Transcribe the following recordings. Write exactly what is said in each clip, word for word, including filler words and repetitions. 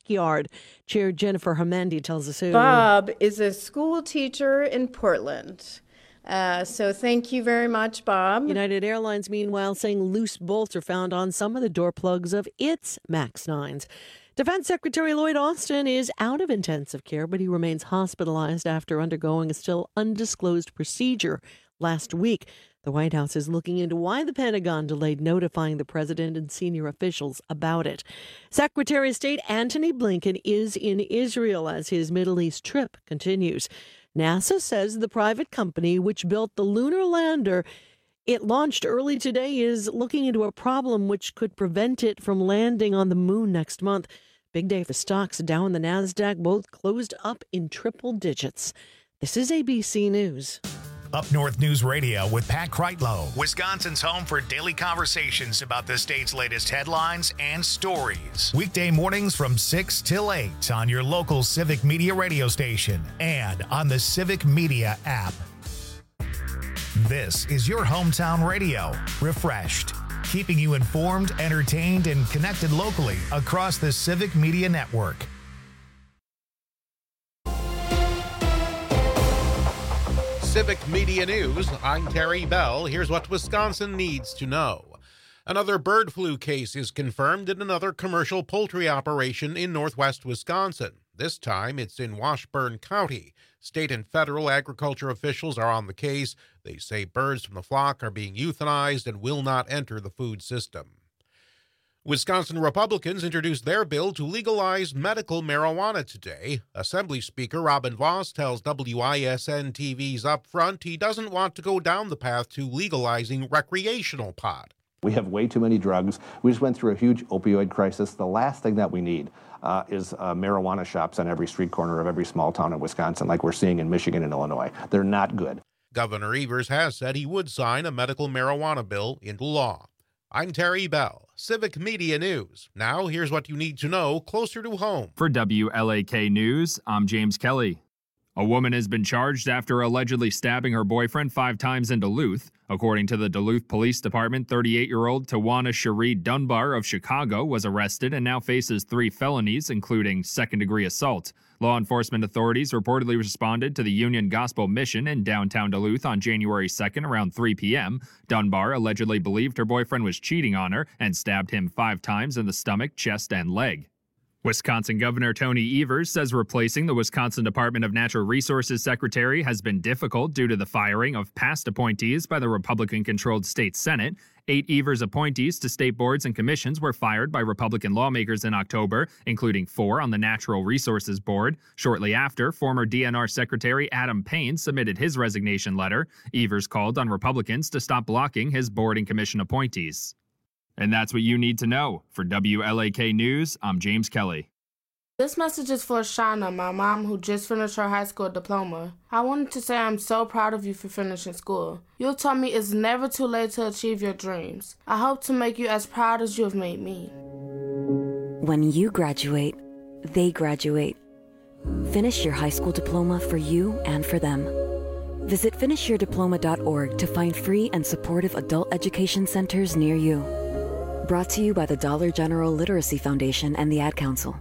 backyard. Chair Jennifer Hamandi tells us who. Bob is a school teacher in Portland. Uh, so thank you very much, Bob. United Airlines, meanwhile, saying loose bolts are found on some of the door plugs of its MAX nines. Defense Secretary Lloyd Austin is out of intensive care, but he remains hospitalized after undergoing a still undisclosed procedure last week. The White House is looking into why the Pentagon delayed notifying the president and senior officials about it. Secretary of State Antony Blinken is in Israel as his Middle East trip continues. NASA says the private company which built the lunar lander it launched early today is looking into a problem which could prevent it from landing on the moon next month. Big day for stocks. Dow and the NASDAQ both closed up in triple digits. This is A B C News. Up North News Radio with Pat Kreitlow, Wisconsin's home for daily conversations about the state's latest headlines and stories. Weekday mornings from six till eight on your local Civic Media radio station and on the Civic Media app. This is your hometown radio, refreshed, keeping you informed, entertained, and connected locally across the Civic Media Network. Civic Media News, I'm Terry Bell. Here's what Wisconsin needs to know. Another bird flu case is confirmed in another commercial poultry operation in northwest Wisconsin. This time it's in Washburn County. State and federal agriculture officials are on the case. They say birds from the flock are being euthanized and will not enter the food system. Wisconsin Republicans introduced their bill to legalize medical marijuana today. Assembly Speaker Robin Voss tells W I S N T V's Upfront he doesn't want to go down the path to legalizing recreational pot. We have way too many drugs. We just went through a huge opioid crisis. The last thing that we need uh, is uh, marijuana shops on every street corner of every small town in Wisconsin like we're seeing in Michigan and Illinois. They're not good. Governor Evers has said he would sign a medical marijuana bill into law. I'm Terry Bell, Civic Media News. Now here's what you need to know closer to home. For W L A K News, I'm James Kelly. A woman has been charged after allegedly stabbing her boyfriend five times in Duluth. According to the Duluth Police Department, thirty-eight-year-old Tawana Cherie Dunbar of Chicago was arrested and now faces three felonies, including second-degree assault. Law enforcement authorities reportedly responded to the Union Gospel Mission in downtown Duluth on January second around three p.m. Dunbar allegedly believed her boyfriend was cheating on her and stabbed him five times in the stomach, chest, and leg. Wisconsin Governor Tony Evers says replacing the Wisconsin Department of Natural Resources Secretary has been difficult due to the firing of past appointees by the Republican-controlled state Senate. Eight Evers appointees to state boards and commissions were fired by Republican lawmakers in October, including four on the Natural Resources Board. Shortly after, former D N R Secretary Adam Payne submitted his resignation letter. Evers called on Republicans to stop blocking his board and commission appointees. And that's what you need to know. For W L A K News, I'm James Kelly. This message is for Shauna, my mom, who just finished her high school diploma. I wanted to say I'm so proud of you for finishing school. You taught me it's never too late to achieve your dreams. I hope to make you as proud as you have made me. When you graduate, they graduate. Finish your high school diploma for you and for them. Visit finish your diploma dot org to find free and supportive adult education centers near you. Brought to you by the Dollar General Literacy Foundation and the Ad Council.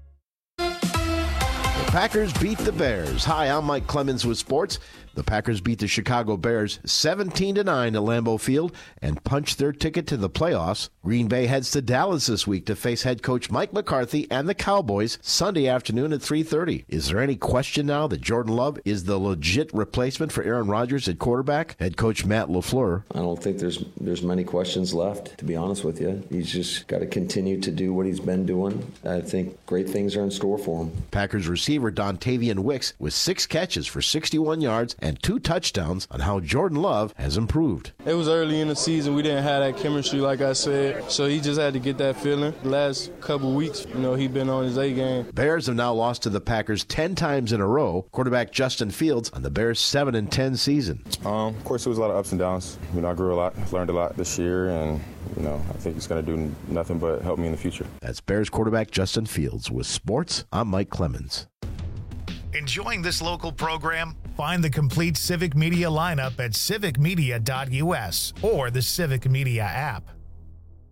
The Packers beat the Bears. Hi, I'm Mike Clemens with sports. The Packers beat the Chicago Bears seventeen to nine at Lambeau Field and punched their ticket to the playoffs. Green Bay heads to Dallas this week to face head coach Mike McCarthy and the Cowboys Sunday afternoon at three thirty. Is there any question now that Jordan Love is the legit replacement for Aaron Rodgers at quarterback? Head coach Matt LaFleur. I don't think there's there's many questions left, to be honest with you. He's just got to continue to do what he's been doing. I think great things are in store for him. Packers receiver Dontavian Wicks with six catches for sixty-one yards and two touchdowns on how Jordan Love has improved. It was early in the season. We didn't have that chemistry, like I said, so he just had to get that feeling. The last couple weeks, you know, he's been on his A game. Bears have now lost to the Packers ten times in a row. Quarterback Justin Fields on the Bears' seven and ten season. Um, of course, it was a lot of ups and downs. You know, I grew a lot, learned a lot this year, and you know, I think he's going to do nothing but help me in the future. That's Bears quarterback Justin Fields. With sports, I'm Mike Clemens. Enjoying this local program? Find the complete Civic Media lineup at civic media dot u s or the Civic Media app.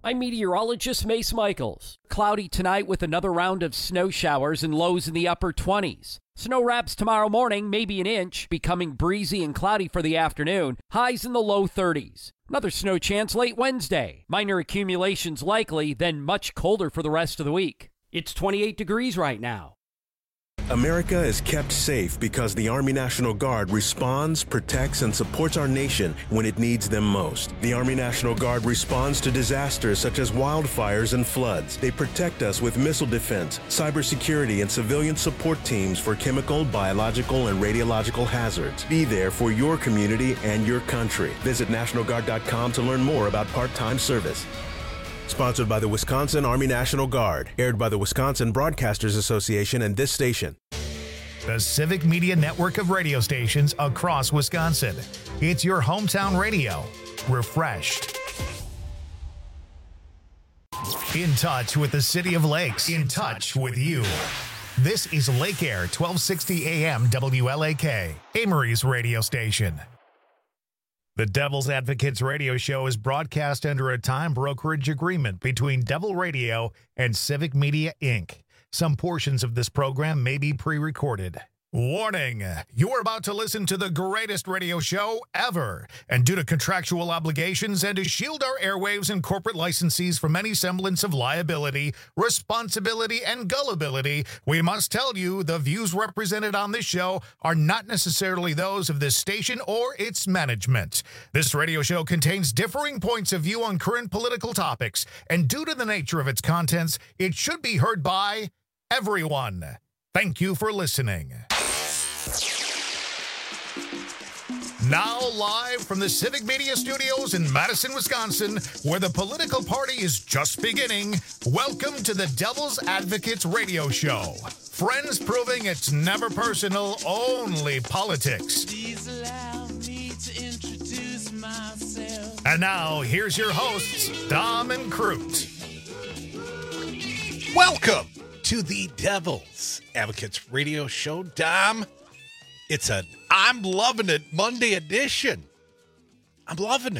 I'm meteorologist Mace Michaels. Cloudy tonight with another round of snow showers and lows in the upper twenties. Snow wraps tomorrow morning, maybe an inch, becoming breezy and cloudy for the afternoon. Highs in the low thirties. Another snow chance late Wednesday. Minor accumulations likely, then much colder for the rest of the week. It's twenty-eight degrees right now. America is kept safe because the Army National Guard responds, protects, and supports our nation when it needs them most. The Army National Guard responds to disasters such as wildfires and floods. They protect us with missile defense, cybersecurity, and civilian support teams for chemical, biological, and radiological hazards. Be there for your community and your country. Visit National Guard dot com to learn more about part-time service. Sponsored by the Wisconsin Army National Guard. Aired by the Wisconsin Broadcasters Association and this station. The Civic Media network of radio stations across Wisconsin. It's your hometown radio. Refreshed. In touch with the City of Lakes. In touch with you. This is Lake Air, twelve sixty A M W L A K, Amory's radio station. The Devil's Advocates radio show is broadcast under a time brokerage agreement between Devil Radio and Civic Media, Incorporated. Some portions of this program may be pre-recorded. Warning, you're about to listen to the greatest radio show ever. And due to contractual obligations and to shield our airwaves and corporate licensees from any semblance of liability, responsibility, and gullibility, we must tell you the views represented on this show are not necessarily those of this station or its management. This radio show contains differing points of view on current political topics, and due to the nature of its contents, it should be heard by everyone. Thank you for listening. Now live from the Civic Media Studios in Madison, Wisconsin, where the political party is just beginning, welcome to the Devil's Advocates radio show. Friends proving it's never personal, only politics. Please allow me to introduce myself. And now, here's your hosts, Dom and Crute. Welcome to the Devil's Advocates radio show, Dom. It's an I'm loving it Monday edition. I'm loving it.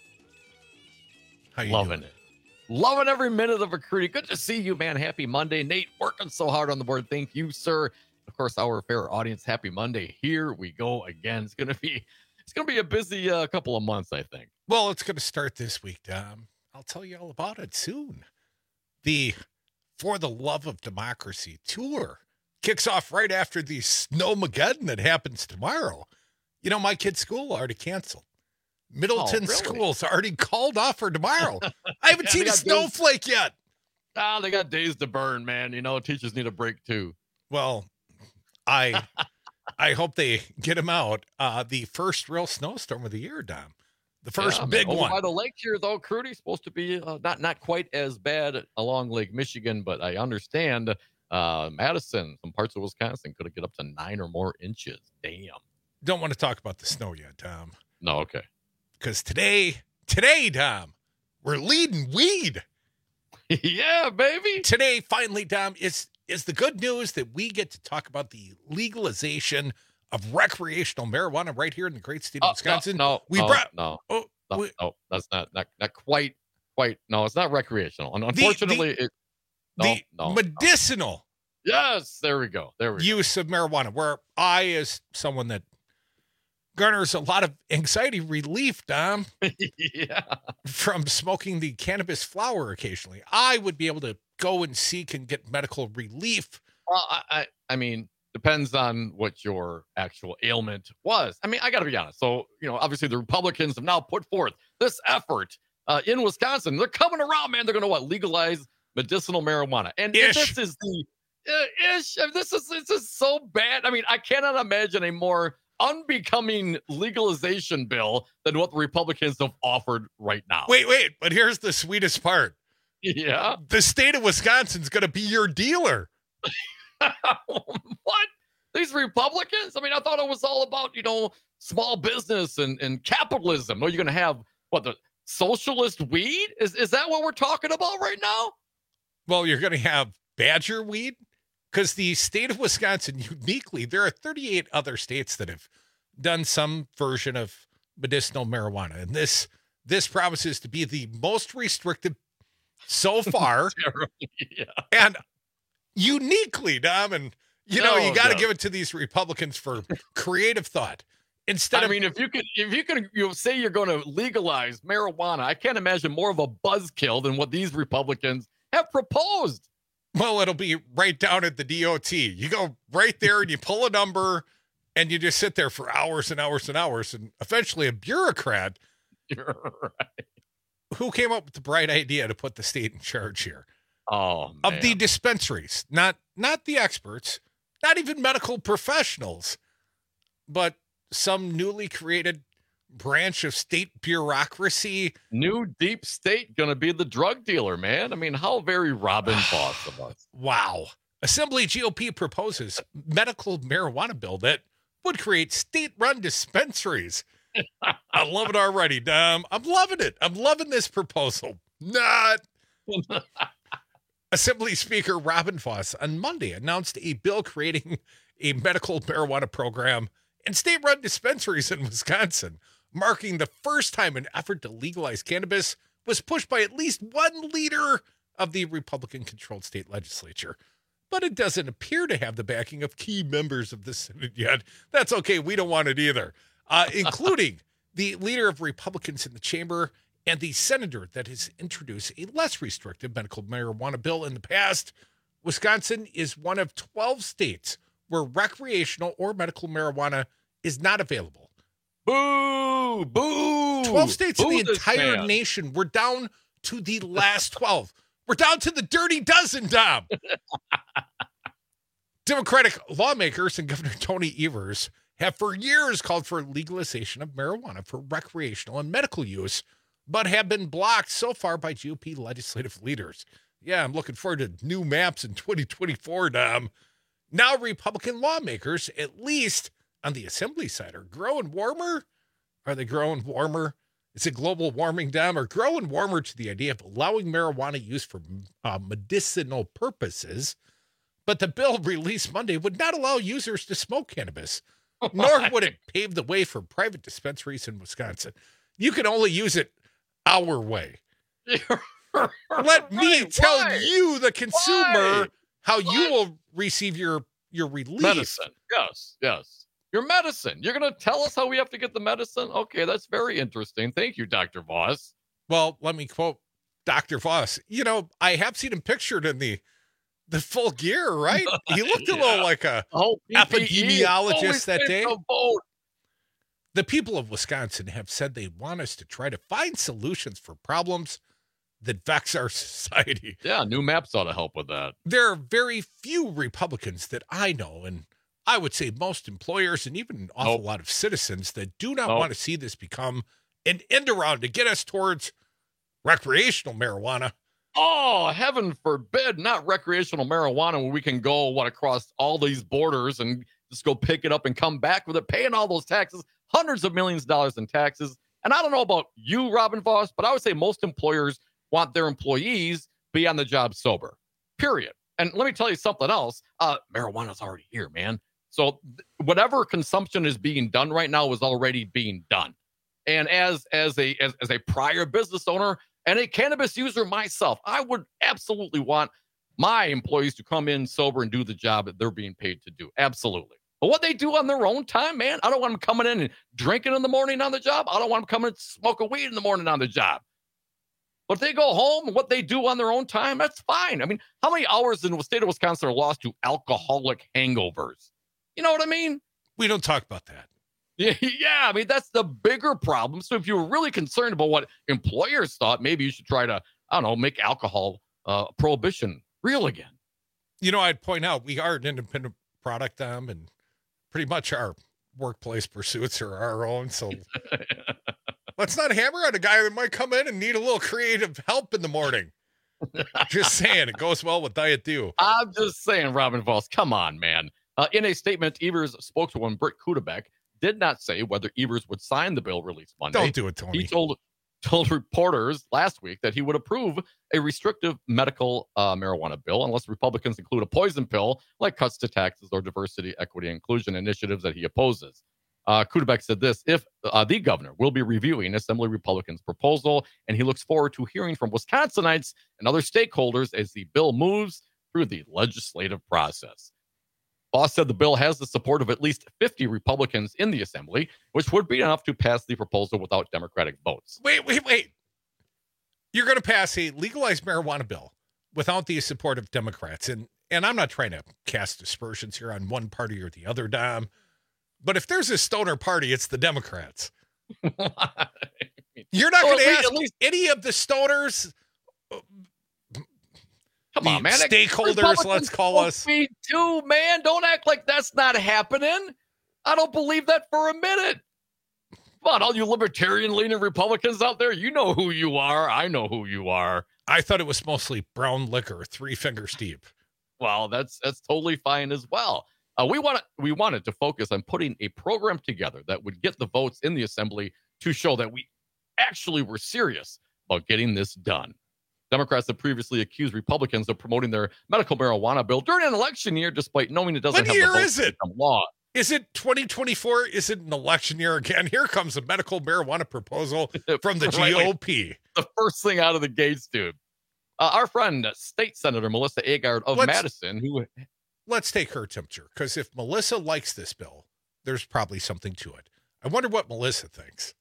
How you loving doing? it. Loving every minute of a Crudy. Good to see you, man. Happy Monday. Nate, working so hard on the board. Thank you, sir. Of course, our fair audience, happy Monday. Here we go again. It's gonna be it's gonna be a busy uh, couple of months, I think. Well, it's gonna start this week, Dom. I'll tell you all about it soon. The For the Love of Democracy tour kicks off right after the Snowmageddon that happens tomorrow. You know, my kid's school already canceled. Middleton oh, really? School's already called off for tomorrow. I haven't yeah, seen a snowflake days. yet. Ah, they got days to burn, man. You know, teachers need a break too. Well, I I hope they get them out. Uh, the first real snowstorm of the year, Dom. The first yeah, big man, one. By the lake here, though, Crudy, supposed to be uh, not not quite as bad along Lake Michigan, but I understand uh, Madison, some parts of Wisconsin, could get up to nine or more inches. Damn. Don't want to talk about the snow yet, Tom. No, okay. Because today, today, Tom, we're leading weed. Yeah, baby. Today, finally, Tom, is is the good news that we get to talk about the legalization of recreational marijuana right here in the great state of oh, Wisconsin. No, no, we no, brought, no, oh, no, we, no, that's not, not not quite, quite. No, it's not recreational. And unfortunately, the, it no, the no, medicinal. No. Yes, there we go. There we use go. of marijuana, where I, as someone that garners a lot of anxiety relief, Dom, yeah, from smoking the cannabis flower occasionally, I would be able to go and seek and get medical relief. Well, I, I, I mean, depends on what your actual ailment was. I mean, I got to be honest. So, you know, obviously the Republicans have now put forth this effort uh, in Wisconsin. They're coming around, man. They're going to what? Legalize medicinal marijuana. And if this is the uh, ish. If this is this is so bad. I mean, I cannot imagine a more unbecoming legalization bill than what the Republicans have offered right now. Wait, wait. But here's the sweetest part. Yeah. The state of Wisconsin's going to be your dealer. What? These Republicans? I mean, I thought it was all about, you know, small business and, and capitalism. Are you going to have, what, the socialist weed? Is is that what we're talking about right now? Well, you're going to have badger weed? Because the state of Wisconsin, uniquely, there are thirty-eight other states that have done some version of medicinal marijuana. And this, this promises to be the most restrictive so far. yeah. And uniquely, Dom, and you know, No, you got to no. give it to these Republicans for creative thought. Instead I of mean, if you could, if you could, you know, say you're going to legalize marijuana, I can't imagine more of a buzzkill than what these Republicans have proposed. Well, it'll be right down at the D O T. You go right there and you pull a number and you just sit there for hours and hours and hours. And eventually a bureaucrat You're right. who came up with the bright idea to put the state in charge here Oh, of man. the dispensaries, not, not the experts, not even medical professionals, but some newly created branch of state bureaucracy. New deep state going to be the drug dealer, man. I mean, how very Robin Voss of us. Wow. Assembly G O P proposes medical marijuana bill that would create state-run dispensaries. I love it already, Dom. I'm loving it. I'm loving this proposal. Not. Assembly Speaker Robin Voss on Monday announced a bill creating a medical marijuana program and state-run dispensaries in Wisconsin, marking the first time an effort to legalize cannabis was pushed by at least one leader of the Republican-controlled state legislature. But it doesn't appear to have the backing of key members of the Senate yet. That's okay. We don't want it either, uh, including the leader of Republicans in the chamber and the senator that has introduced a less restrictive medical marijuana bill in the past. Wisconsin is one of twelve states where recreational or medical marijuana is not available. Boo! Boo! twelve states Boo in the this entire man. nation. We're down to the last twelve. We're down to the dirty dozen, Dom. Democratic lawmakers and Governor Tony Evers have for years called for legalization of marijuana for recreational and medical use, but have been blocked so far by G O P legislative leaders. Yeah, I'm looking forward to new maps in twenty twenty-four, Dom. Now Republican lawmakers, at least on the assembly side, are growing warmer. Are they growing warmer? Is it global warming, Dom? Or growing warmer to the idea of allowing marijuana use for uh, medicinal purposes? But the bill released Monday would not allow users to smoke cannabis, nor would it pave the way for private dispensaries in Wisconsin. You can only use it our way. Let me tell Why? you, the consumer, Why? how you will receive your, your relief. Medicine. Yes, yes. Your medicine. You're going to tell us how we have to get the medicine? Okay, that's very interesting. Thank you, Doctor Voss. Well, let me quote Doctor Voss. You know, I have seen him pictured in the the full gear, right? He looked a Yeah. little like a Oh, epidemiologist that day. Vote. The people of Wisconsin have said they want us to try to find solutions for problems that vex our society. Yeah, new maps ought to help with that. There are very few Republicans that I know, and I would say most employers and even an awful Nope. lot of citizens that do not Nope. want to see this become an end around to get us towards recreational marijuana. Oh, heaven forbid, not recreational marijuana where we can go, what, across all these borders and just go pick it up and come back with it, paying all those taxes, hundreds of millions of dollars in taxes. And I don't know about you, Robin Voss, but I would say most employers want their employees be on the job sober, period. And let me tell you something else. Uh, marijuana's already here, man. So th- whatever consumption is being done right now is already being done. And as as a as, as a prior business owner and a cannabis user myself, I would absolutely want my employees to come in sober and do the job that they're being paid to do. Absolutely. But what they do on their own time, man, I don't want them coming in and drinking in the morning on the job. I don't want them coming and smoking weed in the morning on the job. But if they go home and what they do on their own time, that's fine. I mean, how many hours in the state of Wisconsin are lost to alcoholic hangovers? You know what I mean? We don't talk about that. Yeah, yeah, I mean, that's the bigger problem. So if you were really concerned about what employers thought, maybe you should try to, I don't know, make alcohol uh, prohibition real again. You know, I'd point out we are an independent product, um, and pretty much our workplace pursuits are our own. So let's not hammer on a guy that might come in and need a little creative help in the morning. Just saying, it goes well with Diet Dew. I'm just saying, Robin Voss, come on, man. Uh, in a statement, Evers' spokeswoman, Britt Kudebeck, did not say whether Evers would sign the bill released Monday. Don't do it, Tony. He told told reporters last week that he would approve a restrictive medical uh, marijuana bill unless Republicans include a poison pill like cuts to taxes or diversity, equity, and inclusion initiatives that he opposes. Uh, Kudebeck said this, if uh, the governor will be reviewing Assembly Republicans' proposal, and he looks forward to hearing from Wisconsinites and other stakeholders as the bill moves through the legislative process. Voss said the bill has the support of at least fifty Republicans in the Assembly, which would be enough to pass the proposal without Democratic votes. Wait, wait, wait. You're going to pass a legalized marijuana bill without the support of Democrats. And, and I'm not trying to cast aspersions here on one party or the other, Dom. But if there's a stoner party, it's the Democrats. You're not Well, going to at ask least- at least- any of the stoners, Come the on, man. stakeholders, Republicans let's call smoke us. weed too, man. Don't act like that's not happening. I don't believe that for a minute. Come on, all you libertarian-leaning Republicans out there, you know who you are. I know who you are. I thought it was mostly brown liquor, three fingers deep. Well, that's that's totally fine as well. Uh, we want we wanted to focus on putting a program together that would get the votes in the Assembly to show that we actually were serious about getting this done. Democrats have previously accused Republicans of promoting their medical marijuana bill during an election year, despite knowing it doesn't What have year the votes is to it? become law. Is it twenty twenty-four? Is it an election year again? Here comes a medical marijuana proposal from the Right, G O P. The first thing out of the gates, dude. Uh, our friend, uh, State Senator Melissa Agard of Let's- Madison, who Let's take her temperature, because if Melissa likes this bill, there's probably something to it. I wonder what Melissa thinks.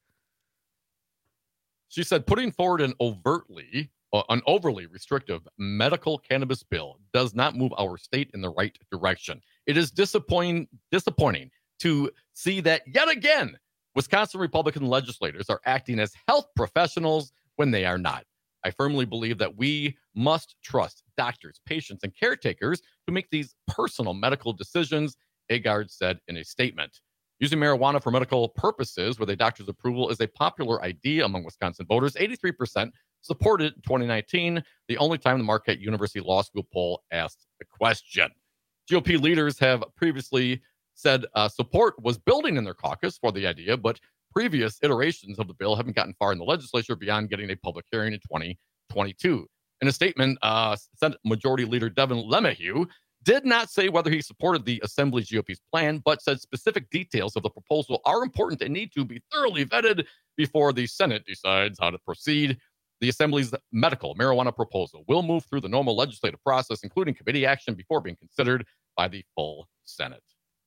She said putting forward an overtly, uh, an overly restrictive medical cannabis bill does not move our state in the right direction. It is disappointing, disappointing to see that yet again, Wisconsin Republican legislators are acting as health professionals when they are not. I firmly believe that we must trust doctors, patients, and caretakers to make these personal medical decisions, Agard said in a statement. Using marijuana for medical purposes with a doctor's approval is a popular idea among Wisconsin voters. eighty-three percent supported in twenty nineteen, the only time the Marquette University Law School poll asked the question. G O P leaders have previously said uh, support was building in their caucus for the idea, but previous iterations of the bill haven't gotten far in the legislature beyond getting a public hearing in twenty twenty-two. In a statement, uh, Senate Majority Leader Devin LeMahieu did not say whether he supported the Assembly G O P's plan, but said specific details of the proposal are important and need to be thoroughly vetted before the Senate decides how to proceed. The Assembly's medical marijuana proposal will move through the normal legislative process, including committee action, before being considered by the full Senate.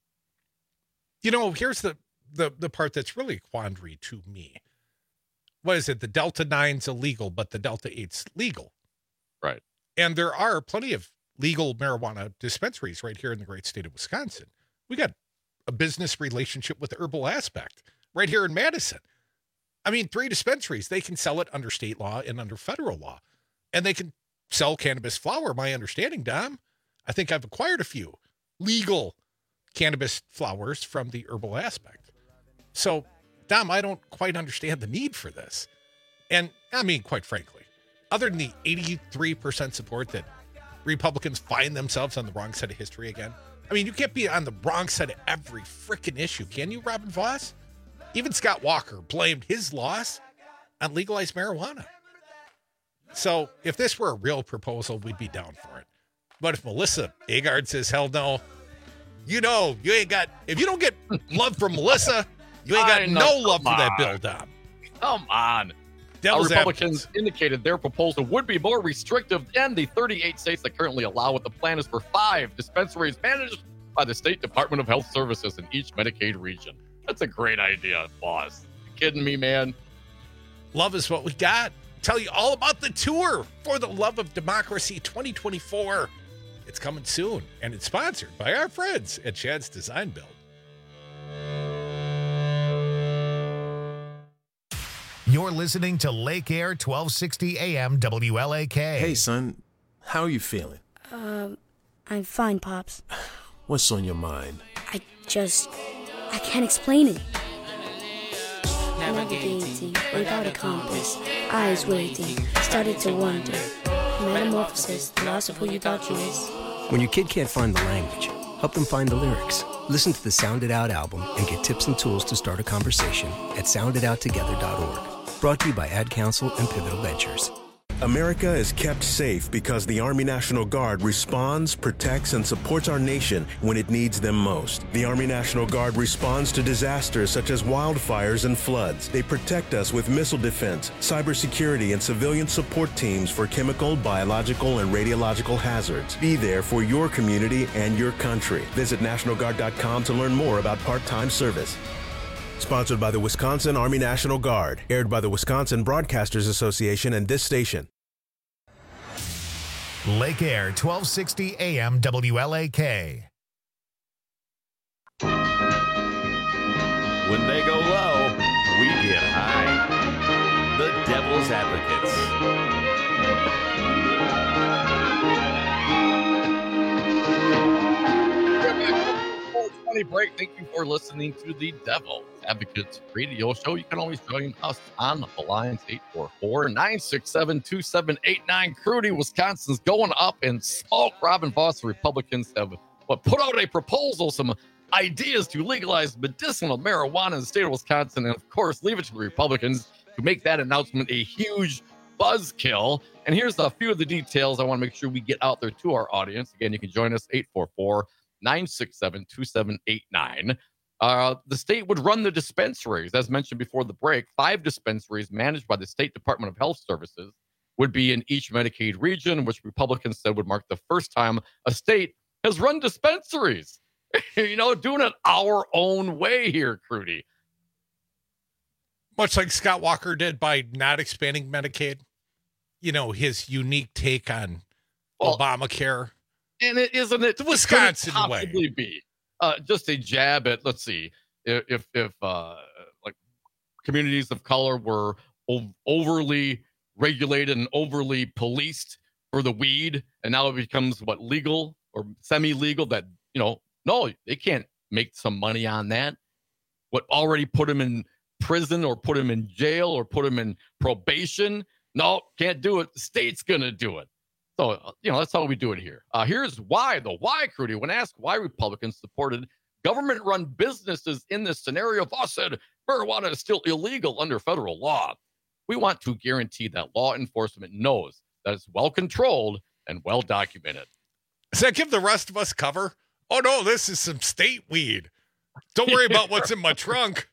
You know, here's the, the, the part that's really a quandary to me. What is it? The Delta nine's illegal, but the Delta eight's legal. Right. And there are plenty of legal marijuana dispensaries right here in the great state of Wisconsin. We got a business relationship with Herbal Aspect right here in Madison. I mean, three dispensaries, they can sell it under state law and under federal law. And they can sell cannabis flower, my understanding, Dom. I think I've acquired a few legal cannabis flowers from the Herbal Aspect. So, Dom, I don't quite understand the need for this. And I mean, quite frankly, other than the eighty-three percent support that Republicans find themselves on the wrong side of history again. I mean, you can't be on the wrong side of every freaking issue, can you, Robin Voss? Even Scott Walker blamed his loss on legalized marijuana. So if this were a real proposal, we'd be down for it. But if Melissa Agard says, hell no, you know, you ain't got, if you don't get love from Melissa, you ain't got I know, no love come for that on. bill, Dom. Come on. Devil's Our Republicans indicated their proposal would be more restrictive than the thirty-eight states that currently allow it. The plan is for five dispensaries managed by the State Department of Health Services in each Medicaid region. That's a great idea, boss. You kidding me, man? Love is what we got. Tell you all about the tour for the Love of Democracy twenty twenty-four. It's coming soon, and it's sponsored by our friends at Chad's Design Build. You're listening to Lake Air twelve sixty A M W L A K. Hey, son, how are you feeling? Um, I'm fine, Pops. What's on your mind? I just, I can't explain it. Navigating without a compass, eyes waiting, started to wonder. Metamorphosis, the loss of who you thought you was. When your kid can't find the language, help them find the lyrics. Listen to the Sound It Out album and get tips and tools to start a conversation at sound it out together dot org. Brought to you by Ad Council and Pivotal Ventures. America is kept safe because the Army National Guard responds, protects, and supports our nation when it needs them most. The Army National Guard responds to disasters such as wildfires and floods. They protect us with missile defense, cybersecurity, and civilian support teams for chemical, biological, and radiological hazards. Be there for your community and your country. Visit National Guard dot com to learn more about part-time service. Sponsored by the Wisconsin Army National Guard. Aired by the Wisconsin Broadcasters Association and this station. Lake Air, twelve sixty A M W L A K. When they go low, we get high. The Devil's Advocates. Break. Thank you for listening to the Devil's Advocates radio show. You can always join us on the lines eight four four, nine six seven, two seven eight nine. Crudy, Wisconsin's going up in smoke. Robin Vos, the Republicans have what, put out a proposal, some ideas to legalize medicinal marijuana in the state of Wisconsin, and of course, leave it to the Republicans to make that announcement a huge buzzkill. And here's a few of the details I want to make sure we get out there to our audience. Again, you can join us eight four four, nine six seven, two seven eight nine. Uh, the state would run the dispensaries. As mentioned before the break, five dispensaries managed by the State Department of Health Services would be in each Medicaid region, which Republicans said would mark the first time a state has run dispensaries. You know, doing it our own way here, Crudy. Much like Scott Walker did by not expanding Medicaid. You know, his unique take on well, Obamacare. And it isn't it the Wisconsin possibly way be uh, just a jab at, let's see, if if uh, like communities of color were ov- overly regulated and overly policed for the weed, and now it becomes what, legal or semi-legal, that, you know, no, they can't make some money on that. What already put them in prison or put them in jail or put them in probation? No, can't do it. The state's gonna do it. So, you know, that's how we do it here. Uh, here's why, the why, Crudy. When asked why Republicans supported government-run businesses in this scenario, Voss said marijuana is still illegal under federal law. We want to guarantee that law enforcement knows that it's well-controlled and well-documented. Does that give the rest of us cover? Oh, no, this is some state weed. Don't worry about what's in my trunk.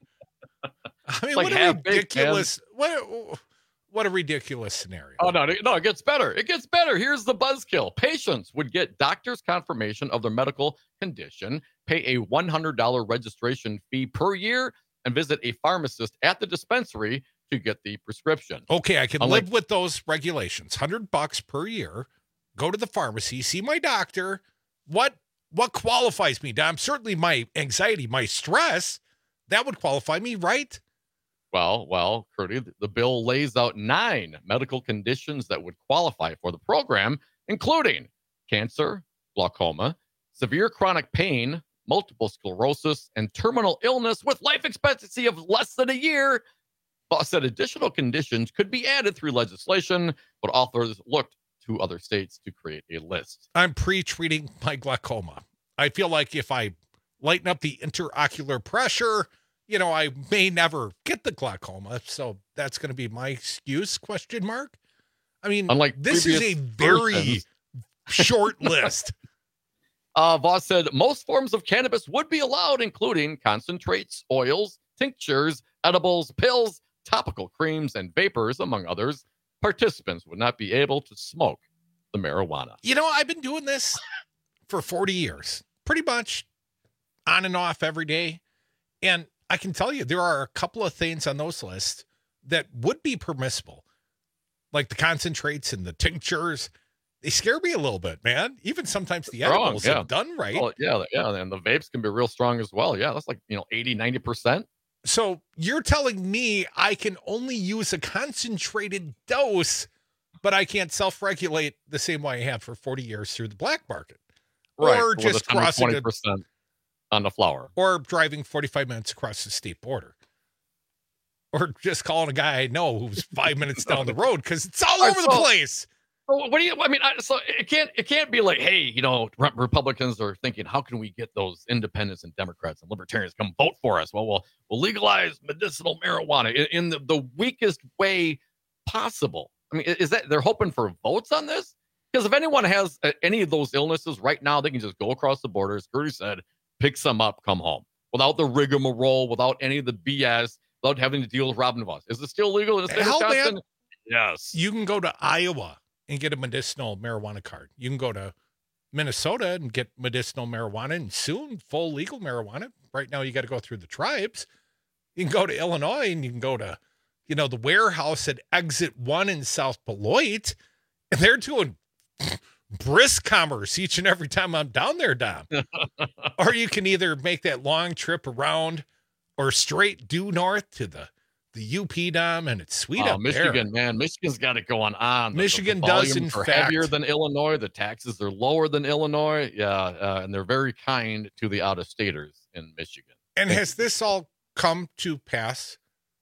I mean, like what a ridiculous... What, What a ridiculous scenario. Oh, no, no, it gets better. It gets better. Here's the buzzkill. Patients would get doctor's confirmation of their medical condition, pay a one hundred dollars registration fee per year, and visit a pharmacist at the dispensary to get the prescription. Okay, I can Unlike- live with those regulations. one hundred bucks per year, go to the pharmacy, see my doctor. What what qualifies me? Now, I'm certainly my anxiety, my stress, that would qualify me, right? Well, well, Crudy, the bill lays out nine medical conditions that would qualify for the program, including cancer, glaucoma, severe chronic pain, multiple sclerosis, and terminal illness with life expectancy of less than a year. Voss said additional conditions could be added through legislation, but authors looked to other states to create a list. I'm pre-treating my glaucoma. I feel like if I lighten up the interocular pressure, you know, I may never get the glaucoma, so that's going to be my excuse, question mark. I mean, Unlike this is a very versions. short list. Uh, Voss said most forms of cannabis would be allowed, including concentrates, oils, tinctures, edibles, pills, topical creams, and vapors, among others. Participants would not be able to smoke the marijuana. You know, I've been doing this for forty years, pretty much on and off every day. And I can tell you, there are a couple of things on those lists that would be permissible, like the concentrates and the tinctures. They scare me a little bit, man. Even sometimes the Strong, edibles, yeah. if done right. Oh, yeah, yeah, and the vapes can be real strong as well. Yeah, that's like, you know, eighty, ninety percent. So you're telling me I can only use a concentrated dose, but I can't self-regulate the same way I have for forty years through the black market? Right, Or with just a ten or crossing twenty a percent on the flower. or driving forty-five minutes across the state border, or just calling a guy I know who's five minutes down the road, because it's all over the So- place. So what do you? I mean, I, so it can't. It can't be like, hey, you know, Re- Republicans are thinking, how can we get those independents and Democrats and libertarians to come vote for us? Well, we'll we'll legalize medicinal marijuana in, in the, the weakest way possible. I mean, is that they're hoping for votes on this? Because if anyone has uh, any of those illnesses right now, they can just go across the border, as Curtis said, pick some up, come home, without the rigmarole, without any of the B S, without having to deal with Robin Voss. Is it still legal in the state Hell, of Wisconsin? man. Yes. You can go to Iowa and get a medicinal marijuana card. You can go to Minnesota and get medicinal marijuana, and soon full legal marijuana. Right now, you got to go through the tribes. You can go to Illinois, and you can go to, you know, the warehouse at Exit One in South Beloit, and they're doing brisk commerce each and every time I'm down there, Dom. Or you can either make that long trip around or straight due north to the, the U P, Dom, and it's sweet oh, up Michigan, there. man. Michigan's got it going on. The, Michigan the does, in volumes are fact. heavier than Illinois. The taxes are lower than Illinois. Yeah, uh, and they're very kind to the out-of-staters in Michigan. And has this all come to pass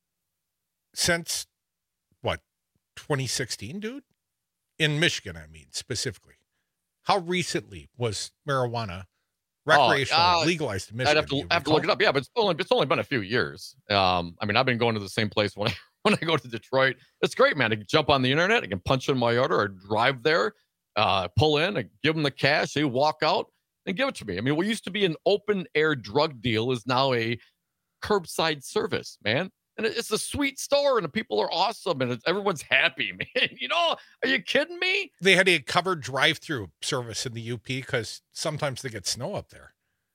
since, what, twenty sixteen, dude? In Michigan, I mean, specifically. How recently was marijuana recreational oh, uh, legalized in Michigan? I'd have to, have to look it up. Yeah, but it's only, it's only been a few years. Um, I mean, I've been going to the same place when I, when I go to Detroit. It's great, man. I can jump on the internet. I can punch in my order or drive there, uh, pull in, I give them the cash. They walk out and give it to me. I mean, what used to be an open air drug deal is now a curbside service, man. And it's a sweet store, and the people are awesome, and it's, everyone's happy, man. You know, are you kidding me? They had a covered drive-through service in the U P because sometimes they get snow up there.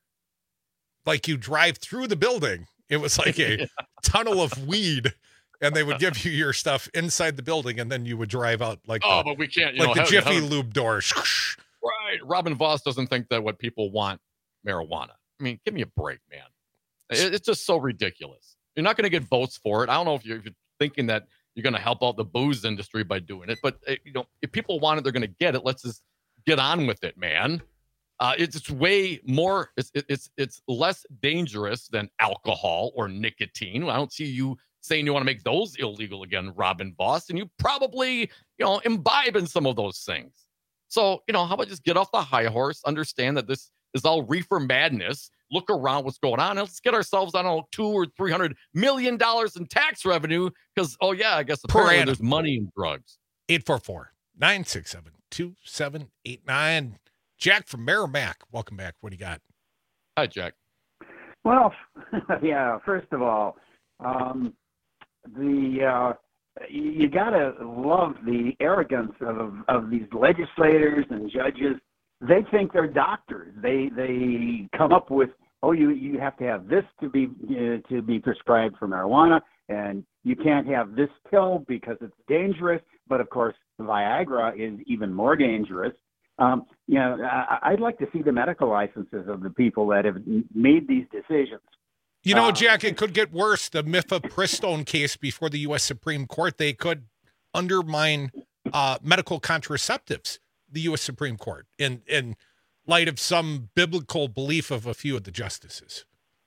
Like you drive through the building. It was like a yeah. tunnel of weed, and they would give you your stuff inside the building, and then you would drive out like oh, the, but we can't, you like know, the have, Jiffy have, Lube door. Right. Robin Voss doesn't think that what people want marijuana. I mean, give me a break, man. It, it's just so ridiculous. You're not going to get votes for it. I don't know if you're, if you're thinking that you're going to help out the booze industry by doing it, but uh, you know, if people want it, they're going to get it. Let's just get on with it, man. Uh, it's, it's way more. It's it's it's less dangerous than alcohol or nicotine. I don't see you saying you want to make those illegal again, Robin Voss, and you probably you know imbibe in some of those things. So you know, how about just get off the high horse, understand that this is all reefer madness. Look around what's going on. And let's get ourselves, I don't know, two or three hundred million dollars in tax revenue because, oh, yeah, I guess apparently there's money in drugs. eight four four, nine six seven, two seven eight nine. Jack from Merrimack. Welcome back. What do you got? Hi, Jack. Well, yeah, first of all, um, the uh, you got to love the arrogance of, of these legislators and judges. They think they're doctors. They they come up with, oh, you you have to have this to be uh, to be prescribed for marijuana, and you can't have this pill because it's dangerous. But of course, Viagra is even more dangerous. Um, you know, I, I'd like to see the medical licenses of the people that have made these decisions. You know, uh, Jack, it could get worse. The mifepristone case before the U S Supreme Court, they could undermine uh, medical contraceptives. The U S Supreme Court in, in light of some biblical belief of a few of the justices.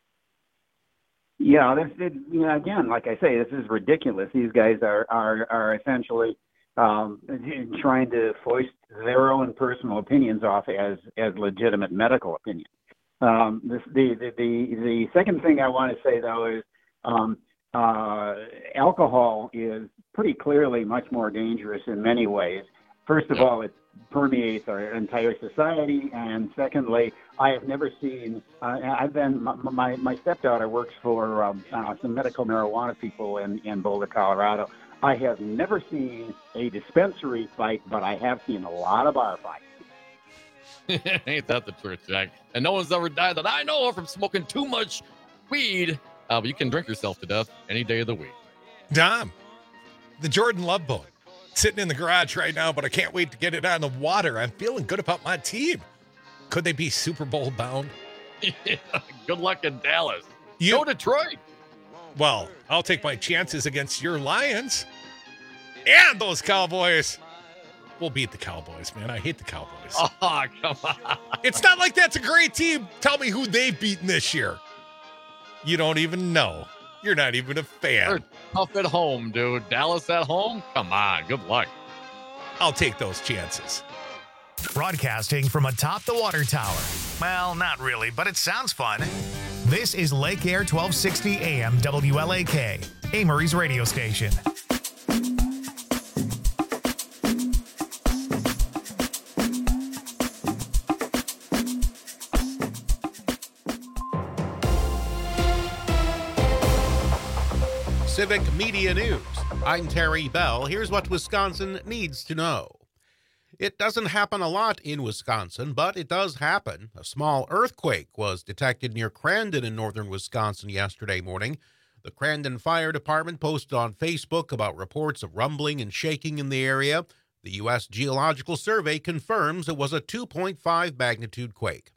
Yeah, this, it, you know, again, like I say, this is ridiculous. These guys are are, are essentially um, trying to foist their own personal opinions off as, as legitimate medical opinions. Um, this, the, the, the, the second thing I want to say, though, is um, uh, alcohol is pretty clearly much more dangerous in many ways. First of all, it permeates our entire society, and secondly, I have never seen. Uh, I've been my, my my stepdaughter works for um, uh, some medical marijuana people in in Boulder, Colorado. I have never seen a dispensary fight, but I have seen a lot of bar fights. Ain't that the truth, Jack? And no one's ever died that I know of from smoking too much weed. Uh, but you can drink yourself to death any day of the week. Dom, the Jordan Love boat. Sitting in the garage right now, but I can't wait to get it on the water. I'm feeling good about my team. Could they be Super Bowl bound? Yeah, good luck in Dallas. You, Go Detroit. Well, I'll take my chances against your Lions and those Cowboys. We'll beat the Cowboys, man. I hate the Cowboys. Oh, come on. It's not like that's a great team. Tell me who they've beaten this year. You don't even know. You're not even a fan. They're tough at home, dude. Dallas at home? Come on. Good luck. I'll take those chances. Broadcasting from atop the water tower. Well, not really, but it sounds fun. This is Lake Air twelve sixty A M W L A K, Amory's radio station. Civic Media News. I'm Terry Bell. Here's what Wisconsin needs to know. It doesn't happen a lot in Wisconsin, but it does happen. A small earthquake was detected near Crandon in northern Wisconsin yesterday morning. The Crandon Fire Department posted on Facebook about reports of rumbling and shaking in the area. The U S Geological Survey confirms it was a two point five magnitude quake.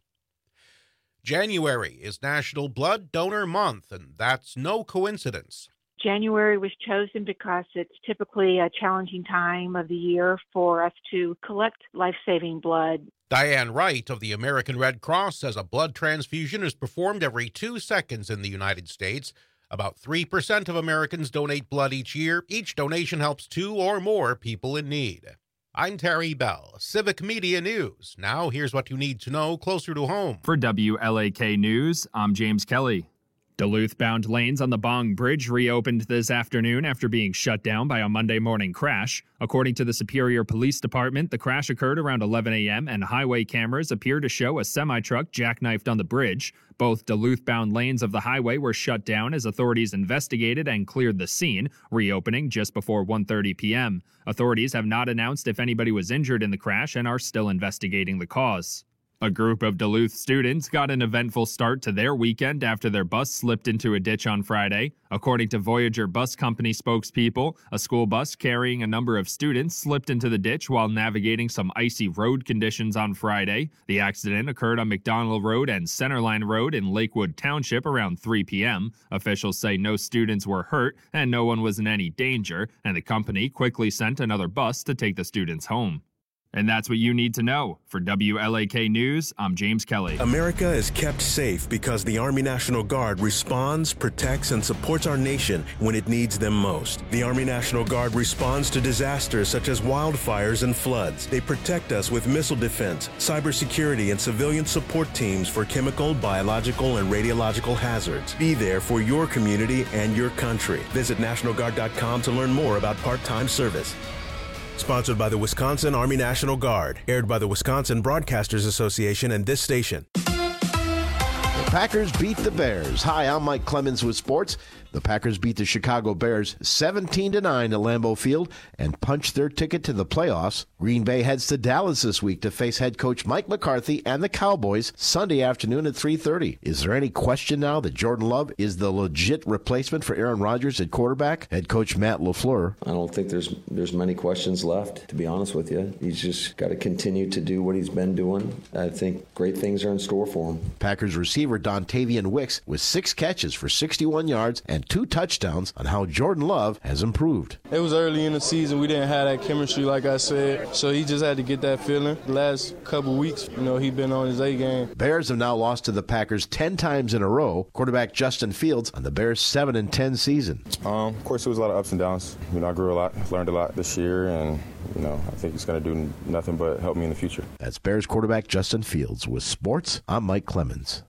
January is National Blood Donor Month, and that's no coincidence. January was chosen because it's typically a challenging time of the year for us to collect life-saving blood. Diane Wright of the American Red Cross says a blood transfusion is performed every two seconds in the United States. About three percent of Americans donate blood each year. Each donation helps two or more people in need. I'm Terry Bell, Civic Media News. Now here's what you need to know closer to home. For W L A K News, I'm James Kelly. Duluth-bound lanes on the Bong Bridge reopened this afternoon after being shut down by a Monday morning crash. According to the Superior Police Department, the crash occurred around eleven a.m. and highway cameras appear to show a semi-truck jackknifed on the bridge. Both Duluth-bound lanes of the highway were shut down as authorities investigated and cleared the scene, reopening just before one thirty p.m. Authorities have not announced if anybody was injured in the crash and are still investigating the cause. A group of Duluth students got an eventful start to their weekend after their bus slipped into a ditch on Friday. According to Voyager Bus Company spokespeople, a school bus carrying a number of students slipped into the ditch while navigating some icy road conditions on Friday. The accident occurred on McDonald Road and Centerline Road in Lakewood Township around three p.m. Officials say no students were hurt and no one was in any danger, and the company quickly sent another bus to take the students home. And that's what you need to know. For W L A K News, I'm James Kelly. America is kept safe because the Army National Guard responds, protects, and supports our nation when it needs them most. The Army National Guard responds to disasters such as wildfires and floods. They protect us with missile defense, cybersecurity, and civilian support teams for chemical, biological, and radiological hazards. Be there for your community and your country. Visit National Guard dot com to learn more about part-time service. Sponsored by the Wisconsin Army National Guard. Aired by the Wisconsin Broadcasters Association and this station. The Packers beat the Bears. Hi, I'm Mike Clemens with sports. The Packers beat the Chicago Bears seventeen to nine at Lambeau Field and punched their ticket to the playoffs. Green Bay heads to Dallas this week to face head coach Mike McCarthy and the Cowboys Sunday afternoon at three thirty. Is there any question now that Jordan Love is the legit replacement for Aaron Rodgers at quarterback? Head coach Matt LaFleur. I don't think there's there's many questions left, to be honest with you. He's just got to continue to do what he's been doing. I think great things are in store for him. Packers receiver Dontavian Wicks with six catches for sixty-one yards and two touchdowns on how Jordan Love has improved. It was early in the season. We didn't have that chemistry, like I said, so he just had to get that feeling. The last couple weeks, you know, he been on his A game. Bears have now lost to the Packers ten times in a row. Quarterback Justin Fields on the Bears' seven and ten season. Um, of course, it was a lot of ups and downs. You know, I grew a lot, learned a lot this year, and you know, I think he's going to do nothing but help me in the future. That's Bears quarterback Justin Fields. With sports, I'm Mike Clemens.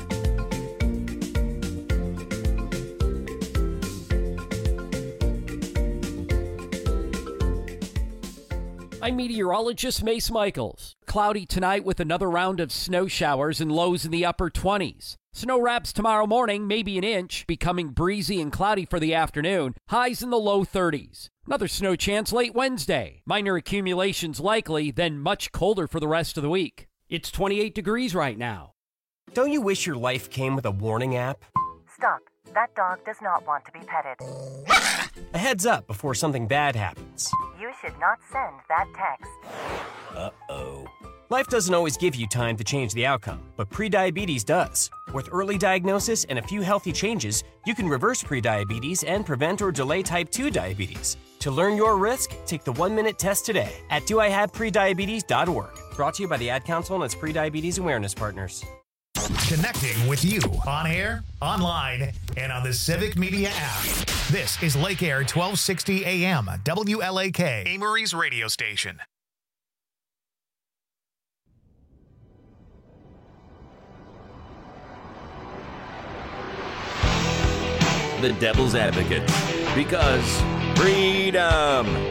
I'm meteorologist Mace Michaels. Cloudy tonight with another round of snow showers and lows in the upper twenties. Snow wraps tomorrow morning, maybe an inch, becoming breezy and cloudy for the afternoon. Highs in the low thirties. Another snow chance late Wednesday. Minor accumulations likely, then much colder for the rest of the week. It's twenty-eight degrees right now. Don't you wish your life came with a warning app? Stop. That dog does not want to be petted. A heads up before something bad happens. You should not send that text. Uh-oh. Life doesn't always give you time to change the outcome, but prediabetes does. With early diagnosis and a few healthy changes, you can reverse prediabetes and prevent or delay type two diabetes. To learn your risk, take the one-minute test today at do I have prediabetes dot org. Brought to you by the Ad Council and its Prediabetes Awareness Partners. Connecting with you on air, online, and on the Civic Media app. This is Lake Air twelve sixty A M, W L A K, Amory's radio station. The Devil's Advocate, because freedom.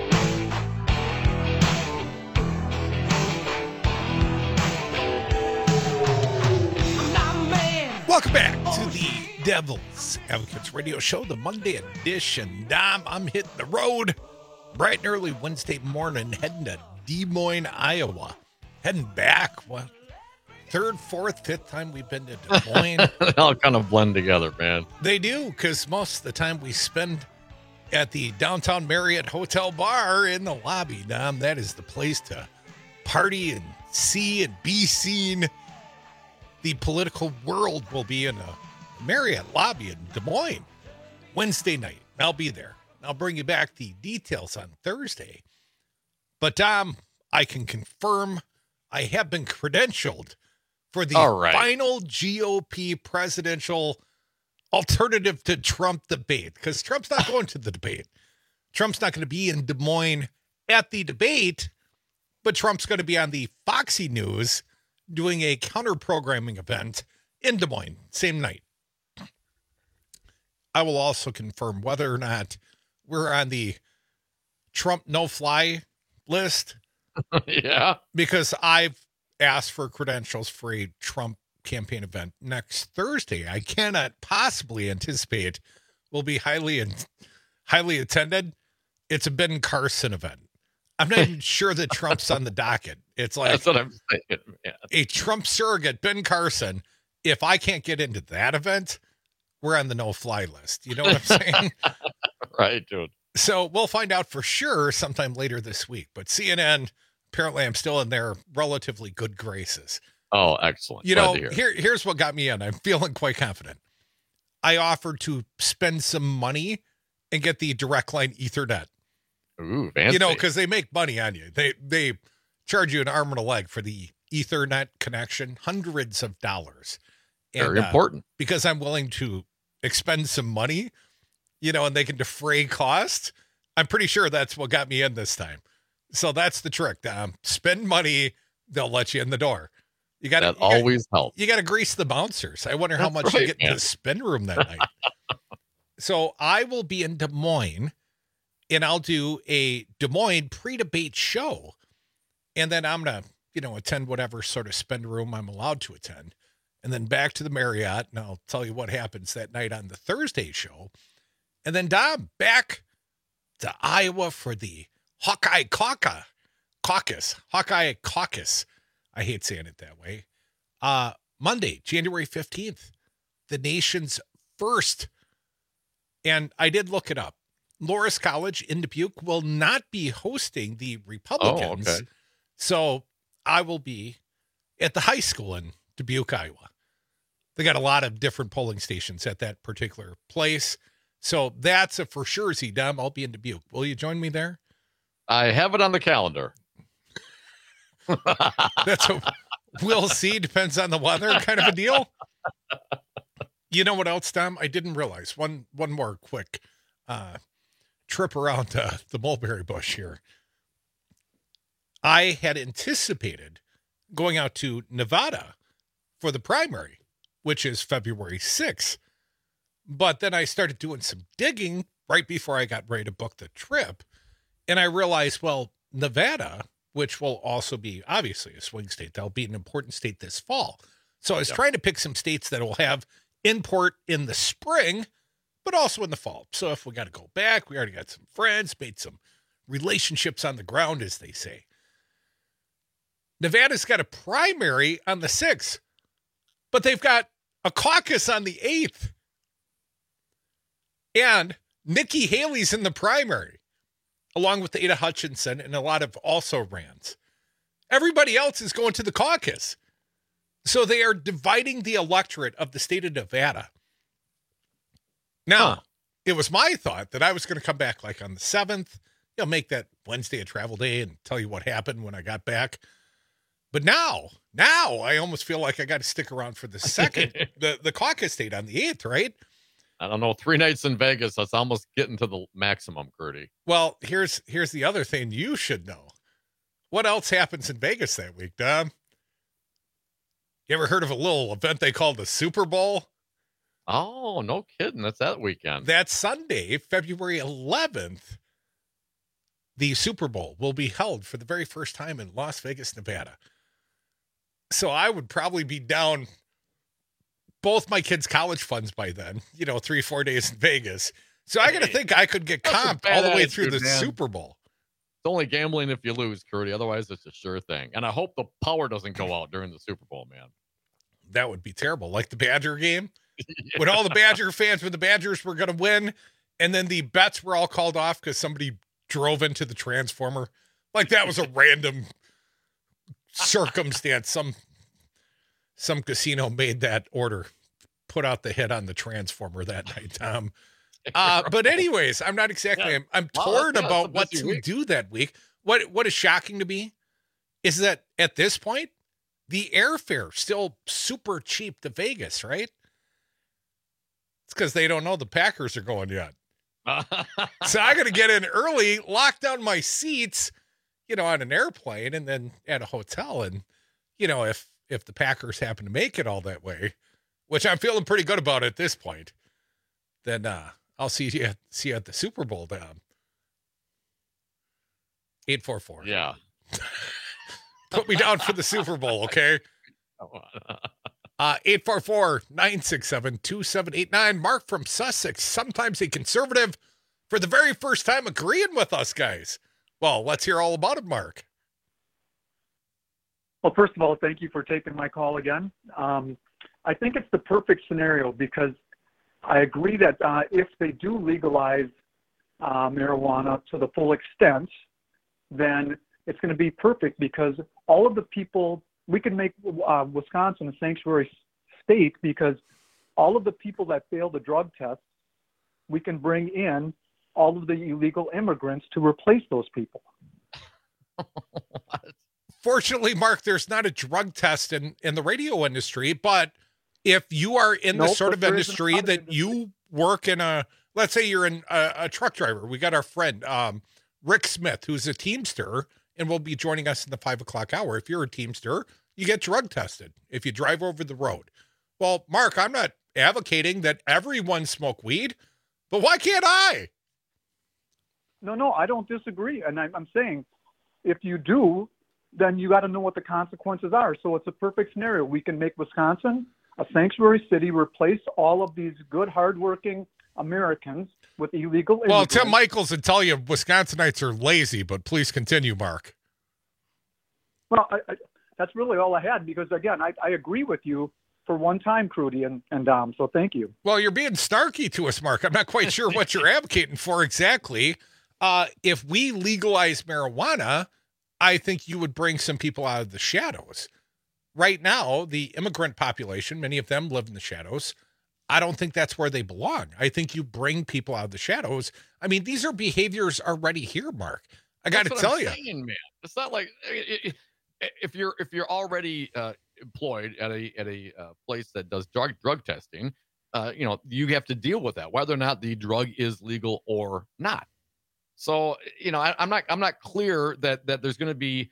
Welcome back to the Devil's Advocates Radio Show, the Monday edition. Dom, I'm hitting the road bright and early Wednesday morning, heading to Des Moines, Iowa. Heading back, what, third, fourth, fifth time we've been to Des Moines. They all kind of blend together, man. They do, because most of the time we spend at the downtown Marriott Hotel Bar in the lobby, Dom. That is the place to party and see and be seen. The political world will be in a Marriott lobby in Des Moines Wednesday night. I'll be there. I'll bring you back the details on Thursday. But, Dom, I can confirm I have been credentialed for the right. final G O P presidential alternative to Trump debate, because Trump's not going to the debate. Trump's not going to be in Des Moines at the debate, but Trump's going to be on the Foxy News doing a counter-programming event in Des Moines, same night. I will also confirm whether or not we're on the Trump no-fly list. Yeah. Because I've asked for credentials for a Trump campaign event next Thursday. I cannot possibly anticipate will be highly highly attended. It's a Ben Carson event. I'm not even sure that Trump's on the docket. It's like that's what I'm saying. Man. A Trump surrogate, Ben Carson. If I can't get into that event, we're on the no-fly list. You know what I'm saying? Right, dude. So we'll find out for sure sometime later this week. But C N N, apparently I'm still in their relatively good graces. Oh, excellent. You Glad know, to hear. here, here's what got me in. I'm feeling quite confident. I offered to spend some money and get the direct line Ethernet. Ooh, fancy. You know, because they make money on you. They they charge you an arm and a leg for the Ethernet connection, hundreds of dollars. And, Very important. Uh, because I'm willing to expend some money, you know, and they can defray cost. I'm pretty sure that's what got me in this time. So that's the trick. Um, spend money, they'll let you in the door. You got to always help. You got to grease the bouncers. I wonder how That's much right, you get man. in the spin room that night. So I will be in Des Moines, and I'll do a Des Moines pre-debate show, and then I'm gonna, you know, attend whatever sort of spin room I'm allowed to attend, and then back to the Marriott, and I'll tell you what happens that night on the Thursday show, and then Dom back to Iowa for the Hawkeye Caucus, Caucus, Hawkeye Caucus. I hate saying it that way. Uh, Monday, January fifteenth, the nation's first. And I did look it up. Loras College in Dubuque will not be hosting the Republicans. Oh, okay. So I will be at the high school in Dubuque, Iowa. They got a lot of different polling stations at that particular place. So that's a for sure, Z Dom. I'll be in Dubuque. Will you join me there? I have it on the calendar. That's a we'll see. Depends on the weather kind of a deal. You know what else, Dom? I didn't realize one one more quick uh, trip around uh, the mulberry bush here. I had anticipated going out to Nevada for the primary, which is February sixth. But then I started doing some digging right before I got ready to book the trip. And I realized, well, Nevada, which will also be obviously a swing state, that'll be an important state this fall. So I was Yeah. trying to pick some states that will have import in the spring, but also in the fall. So if we got to go back, we already got some friends, made some relationships on the ground, as they say. Nevada's got a primary on the sixth, but they've got a caucus on the eighth. And Nikki Haley's in the primary, along with Ada Hutchinson and a lot of also-rans. Everybody else is going to the caucus. So they are dividing the electorate of the state of Nevada. Now, Huh. it was my thought that I was going to come back like on the seventh, you know, make that Wednesday a travel day and tell you what happened when I got back. But now, now I almost feel like I got to stick around for the second, the, the caucus date on the eighth, right? I don't know. Three nights in Vegas. That's almost getting to the maximum, Curdy. Well, here's here's the other thing you should know. What else happens in Vegas that week, Dom? You ever heard of a little event they call the Super Bowl? Oh, no kidding. That's that weekend. That Sunday, February eleventh, the Super Bowl will be held for the very first time in Las Vegas, Nevada. So I would probably be down both my kids' college funds by then, you know, three, four days in Vegas. So I got to think I could get comped all the way through the man. Super Bowl. It's only gambling if you lose, Curdy. Otherwise, it's a sure thing. And I hope the power doesn't go out during the Super Bowl, man. That would be terrible. Like the Badger game, yeah. When all the Badger fans, when the Badgers were going to win, and then the bets were all called off because somebody drove into the transformer. Like that was a random circumstance. Some some casino made that order, put out the hit on the transformer that night, Tom. Uh, but anyways, I'm not exactly, yeah. I'm, I'm torn wow, about what to week. do that week. What What is shocking to me is that at this point, the airfare still super cheap to Vegas, right? It's because they don't know the Packers are going yet. So I got to get in early, lock down my seats, you know, on an airplane and then at a hotel. And, you know, if, if the Packers happen to make it all that way, which I'm feeling pretty good about at this point, then uh, I'll see you, at, see you at the Super Bowl down. eight four four. Yeah. Put me down for the Super Bowl, okay? Uh, eight four four, nine six seven, two seven eight nine. Mark from Sussex, sometimes a conservative, for the very first time agreeing with us, guys. Well, let's hear all about it, Mark. Well, first of all, thank you for taking my call again. Um, I think it's the perfect scenario because I agree that uh, if they do legalize uh, marijuana to the full extent, then it's going to be perfect because all of the people, we can make uh, Wisconsin a sanctuary state because all of the people that fail the drug tests, we can bring in all of the illegal immigrants to replace those people. Fortunately, Mark, there's not a drug test in, in the radio industry, but if you are in the nope, sort of industry that industry. you work in a, let's say you're in a, a truck driver. We got our friend, um, Rick Smith, who's a Teamster, and will be joining us in the five o'clock hour. If you're a Teamster, you get drug tested if you drive over the road. Well, Mark, I'm not advocating that everyone smoke weed, but why can't I? No, no, I don't disagree. And I'm, I'm saying if you do, then you got to know what the consequences are. So it's a perfect scenario. We can make Wisconsin a sanctuary city, replace all of these good, hardworking Americans with illegal immigrants. Well, Tim Michaels would tell you Wisconsinites are lazy, but please continue, Mark. Well, I, I, that's really all I had because, again, I, I agree with you for one time, Crudy and, and Dom, so thank you. Well, you're being snarky to us, Mark. I'm not quite sure what you're advocating for exactly. Uh, if we legalize marijuana, I think you would bring some people out of the shadows. Right now, the immigrant population, many of them live in the shadows. I don't think that's where they belong. I think you bring people out of the shadows. I mean, these are behaviors already here, Mark. I got to tell you, saying, man, it's not like if you're if you're already uh, employed at a at a uh, place that does drug drug testing, uh, you know, you have to deal with that, whether or not the drug is legal or not. So, you know, I, I'm not I'm not clear that that there's going to be.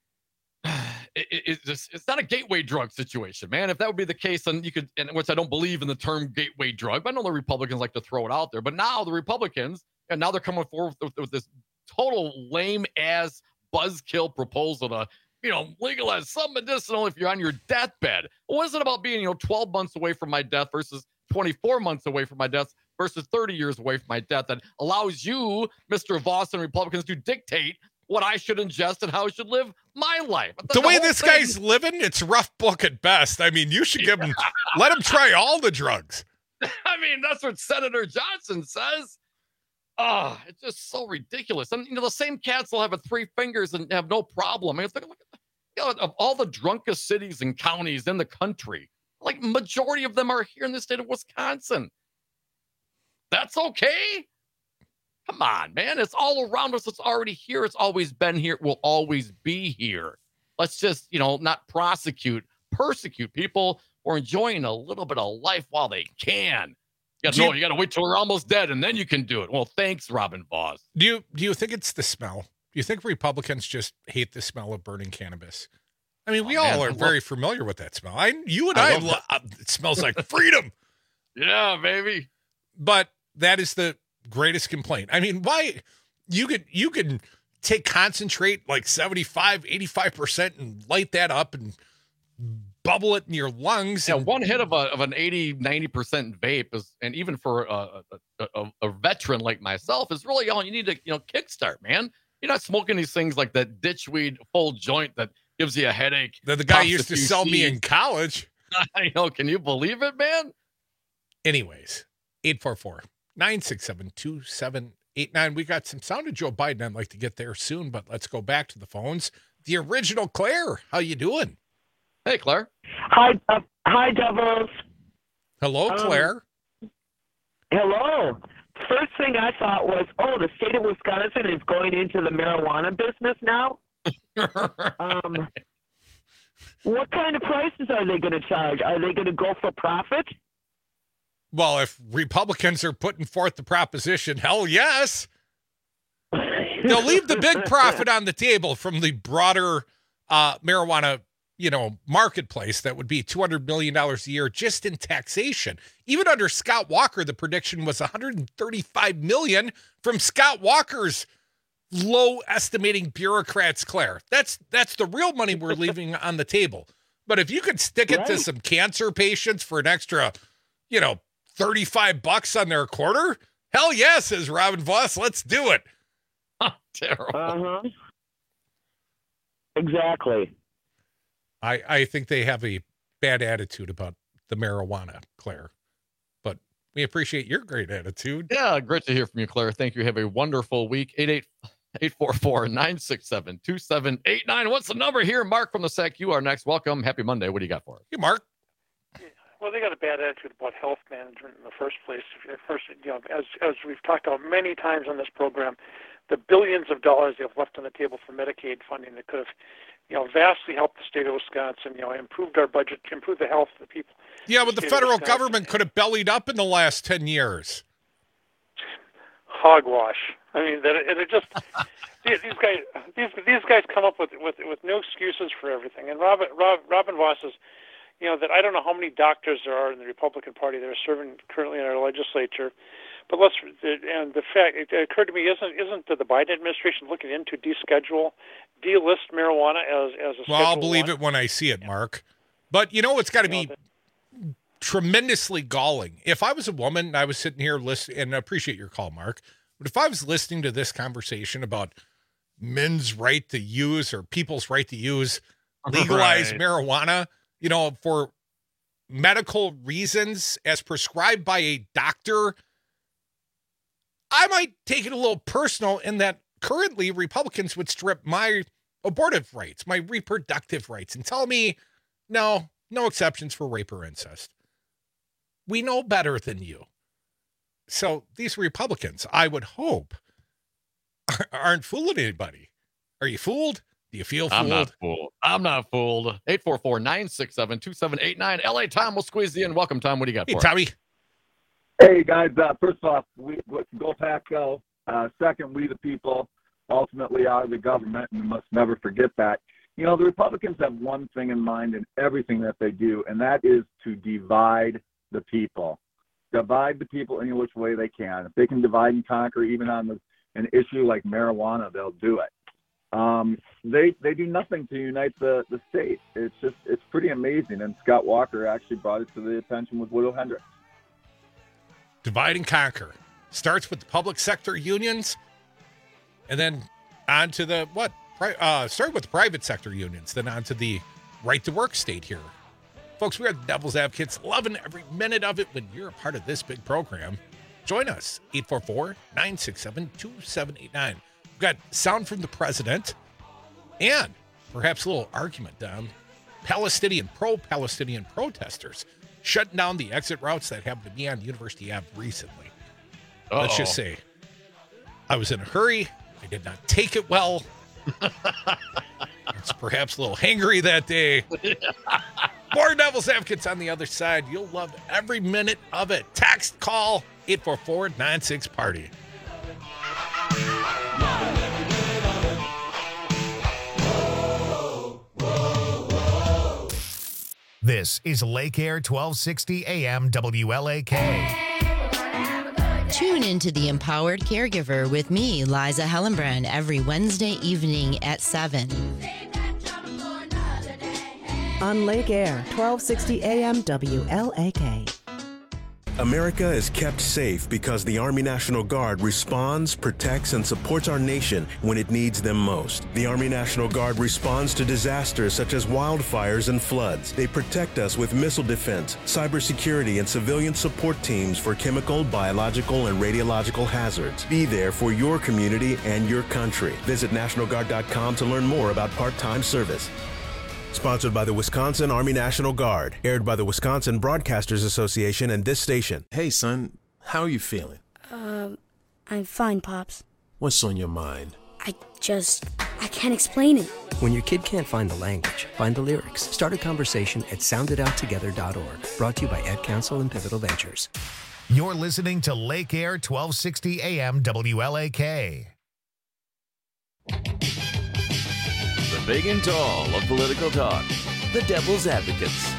It, it, it's, just, it's not a gateway drug situation, man. If that would be the case, then you could, and which I don't believe in the term gateway drug, but I know the Republicans like to throw it out there. But now the Republicans, and now they're coming forward with, with this total lame ass buzzkill proposal to, you know, legalize some medicinal if you're on your deathbed. What is it about being, you know, twelve months away from my death versus twenty-four months away from my death versus thirty years away from my death that allows you, Mister Voss and Republicans, to dictate what I should ingest and how I should live my life. The, the way this thing, guy's living, it's rough book at best. I mean, you should give him, let him try all the drugs. I mean, that's what Senator Johnson says. Oh, it's just so ridiculous. And, you know, the same cats will have a three fingers and have no problem. I mean, it's like, look at the, you know, of all the drunkest cities and counties in the country, like majority of them are here in the state of Wisconsin. That's okay. Come on, man. It's all around us. It's already here. It's always been here. It will always be here. Let's just, you know, not prosecute, persecute people who are enjoying a little bit of life while they can. You gotta know, you, you got to wait till we're almost dead, and then you can do it. Well, thanks, Robin Voss. Do you, do you think it's the smell? Do you think Republicans just hate the smell of burning cannabis? I mean, we oh, all man, are very love... familiar with that smell. I, you and I, I lo- it smells like freedom. Yeah, baby. But that is the greatest complaint. I mean, why you could you can take concentrate like seventy-five, eighty-five percent and light that up and bubble it in your lungs. Yeah, and, one hit of a of an eighty, ninety percent vape is, and even for a, a, a, a veteran like myself, is really all you need to, you know, kickstart, man. You're not smoking these things like that ditchweed full joint that gives you a headache. That the guy used to sell me in college. I know. Can you believe it, man? Anyways, eight four four, nine six seven, two seven eight nine. We got some sound of Joe Biden. I'd like to get there soon, but let's go back to the phones. The original Claire, how you doing? Hey, Claire. Hi, uh, hi, Devils. Hello, Claire. Um, hello. First thing I thought was, oh, the state of Wisconsin is going into the marijuana business now. um, what kind of prices are they going to charge? Are they going to go for profit? Well, if Republicans are putting forth the proposition, hell yes. They'll leave the big profit on the table from the broader uh, marijuana, you know, marketplace. That would be two hundred million dollars a year just in taxation. Even under Scott Walker, the prediction was one hundred thirty-five million dollars from Scott Walker's low estimating bureaucrats, Claire. That's that's the real money we're leaving on the table. But if you could stick it right to some cancer patients for an extra, you know, thirty-five bucks on their quarter, hell yes, says Robin Voss. Let's do it. Terrible. Uh-huh. Exactly. I, I think they have a bad attitude about the marijuana, Claire. But we appreciate your great attitude. Yeah, great to hear from you, Claire. Thank you. Have a wonderful week. eight eight four four, nine six seven, two seven eight nine. What's the number here? Mark from the S E C. You are next. Welcome. Happy Monday. What do you got for us? Hey, Mark. Well, they got a bad attitude about health management in the first place. First, you know, as as we've talked about many times on this program, the billions of dollars they've left on the table for Medicaid funding that could have, you know, vastly helped the state of Wisconsin. You know, improved our budget, improved the health of the people. Yeah, but the federal government could have bellied up in the last ten years. Hogwash. I mean, that it, it just these, these guys these these guys come up with with with no excuses for everything. And Robin Rob, Robin Voss is, you know, that I don't know how many doctors there are in the Republican Party that are serving currently in our legislature, but let's and the fact it occurred to me isn't isn't the Biden administration looking into deschedule, delist marijuana as as a well, I'll Schedule believe one? it when I see it, Mark. But you know, it's got to be tremendously galling. If I was a woman and I was sitting here listening, and I appreciate your call, Mark, but if I was listening to this conversation about men's right to use or people's right to use legalized Right. marijuana, you know, for medical reasons as prescribed by a doctor, I might take it a little personal in that currently Republicans would strip my abortive rights, my reproductive rights, and tell me, no, no exceptions for rape or incest. We know better than you. So these Republicans, I would hope, aren't fooling anybody. Are you fooled? Do you feel fooled? I'm not fooled. I'm not fooled. eight four four, nine six seven, two seven eight nine. L A Tom will squeeze you in. Welcome, Tom. What do you got Hey, for Tommy. us? Hey, guys, uh, first off, we, go Pack Go. Uh, second, we the people ultimately are the government, and we must never forget that. You know, the Republicans have one thing in mind in everything that they do, and that is to divide the people. Divide the people any which way they can. If they can divide and conquer even on the, an issue like marijuana, they'll do it. Um, they they do nothing to unite the, the state. It's just, it's pretty amazing, and Scott Walker actually brought it to the attention with Widow Hendricks. Divide and conquer. Starts with the public sector unions, and then on to the, what? Pri- uh, start with the private sector unions, then on to the right to work state here. Folks, we are the Devil's Advocates, loving every minute of it when you're a part of this big program. Join us, eight four four, nine six seven, two seven eight nine. We've got sound from the president and perhaps a little argument down Palestinian, pro-Palestinian protesters shutting down the exit routes that happened to be on University Avenue recently. Uh-oh. Let's just say I was in a hurry. I did not take it well. It's perhaps a little hangry that day. More Devil's Advocates on the other side. You'll love every minute of it. Text, call, eight four four, nine six, party. This is Lake Air twelve sixty A M W L A K. Tune into The Empowered Caregiver with me, Liza Hellenbrand, every Wednesday evening at seven. on Lake Air, twelve sixty A M W L A K. America is kept safe because the Army National Guard responds, protects, and supports our nation when it needs them most. The Army National Guard responds to disasters such as wildfires and floods. They protect us with missile defense, cybersecurity, and civilian support teams for chemical, biological, and radiological hazards. Be there for your community and your country. Visit National Guard dot com to learn more about part-time service. Sponsored by the Wisconsin Army National Guard. Aired by the Wisconsin Broadcasters Association and this station. Hey, son. How are you feeling? Um, I'm fine, Pops. What's on your mind? I just... I can't explain it. When your kid can't find the language, find the lyrics. Start a conversation at sound it out together dot org. Brought to you by Ad Council and Pivotal Ventures. You're listening to Lake Air, twelve sixty A M W L A K. The big and tall of political talk, the Devil's Advocates.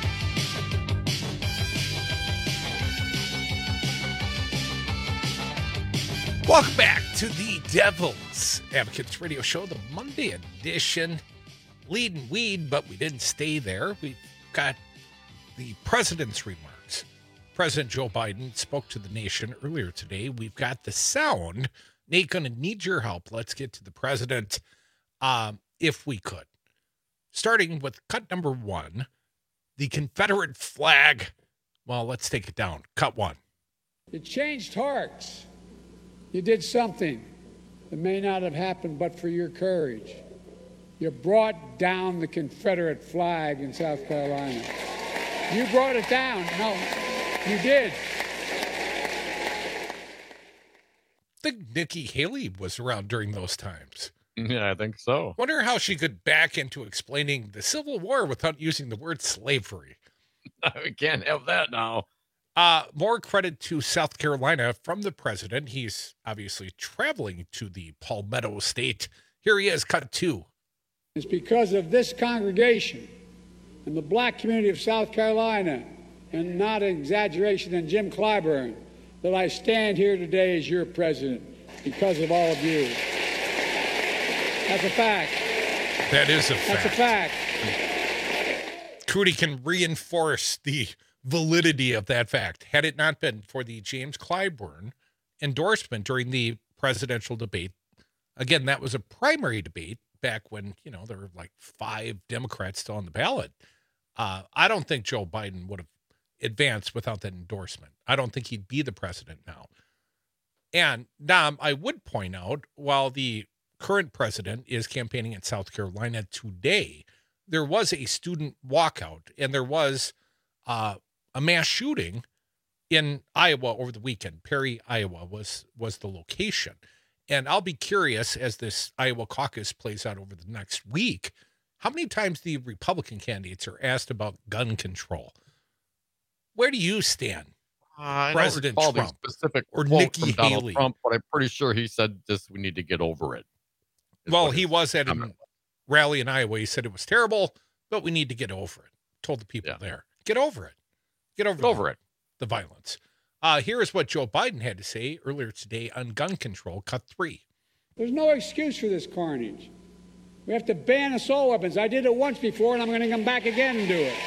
Welcome back to the Devil's Advocates radio show, the Monday edition. Leading weed, but we didn't stay there. We've got the president's remarks. President Joe Biden spoke to the nation earlier today. We've got the sound. Nate, going to need your help. Let's get to the president. Um, if we could. Starting with cut number one, the Confederate flag. Well, let's take it down. Cut one. You changed hearts. You did something that may not have happened but for your courage. You brought down the Confederate flag in South Carolina. You brought it down. No, you did. I think Nikki Haley was around during those times. Yeah, I think so. Wonder how she could back into explaining the Civil War without using the word slavery. We can't have that now. Uh, more credit to South Carolina from the president. He's obviously traveling to the Palmetto State. Here he is, cut two. It's because of this congregation and the black community of South Carolina, and not an exaggeration than Jim Clyburn, that I stand here today as your president, because of all of you. That's a fact. That is a fact. That's a fact. Crudy can reinforce the validity of that fact. Had it not been for the James Clyburn endorsement during the presidential debate, again, that was a primary debate back when, you know, there were like five Democrats still on the ballot. Uh, I don't think Joe Biden would have advanced without that endorsement. I don't think he'd be the president now. And Dom, I would point out, while the current president is campaigning in South Carolina today, there was a student walkout and there was uh, a mass shooting in Iowa over the weekend. Perry, Iowa was was the location. And I'll be curious as this Iowa caucus plays out over the next week, how many times the Republican candidates are asked about gun control. Where do you stand? Uh, I President don't recall Trump the specific or quote Nikki from Donald Haley? Trump, but I'm pretty sure he said this, we need to get over it. Well, he was at a rally in Iowa. He said it was terrible, but we need to get over it. Told the people yeah. there, get over it. Get over, get over it. The violence. Uh, here is what Joe Biden had to say earlier today on gun control, cut three. There's no excuse for this carnage. We have to ban assault weapons. I did it once before, and I'm going to come back again and do it.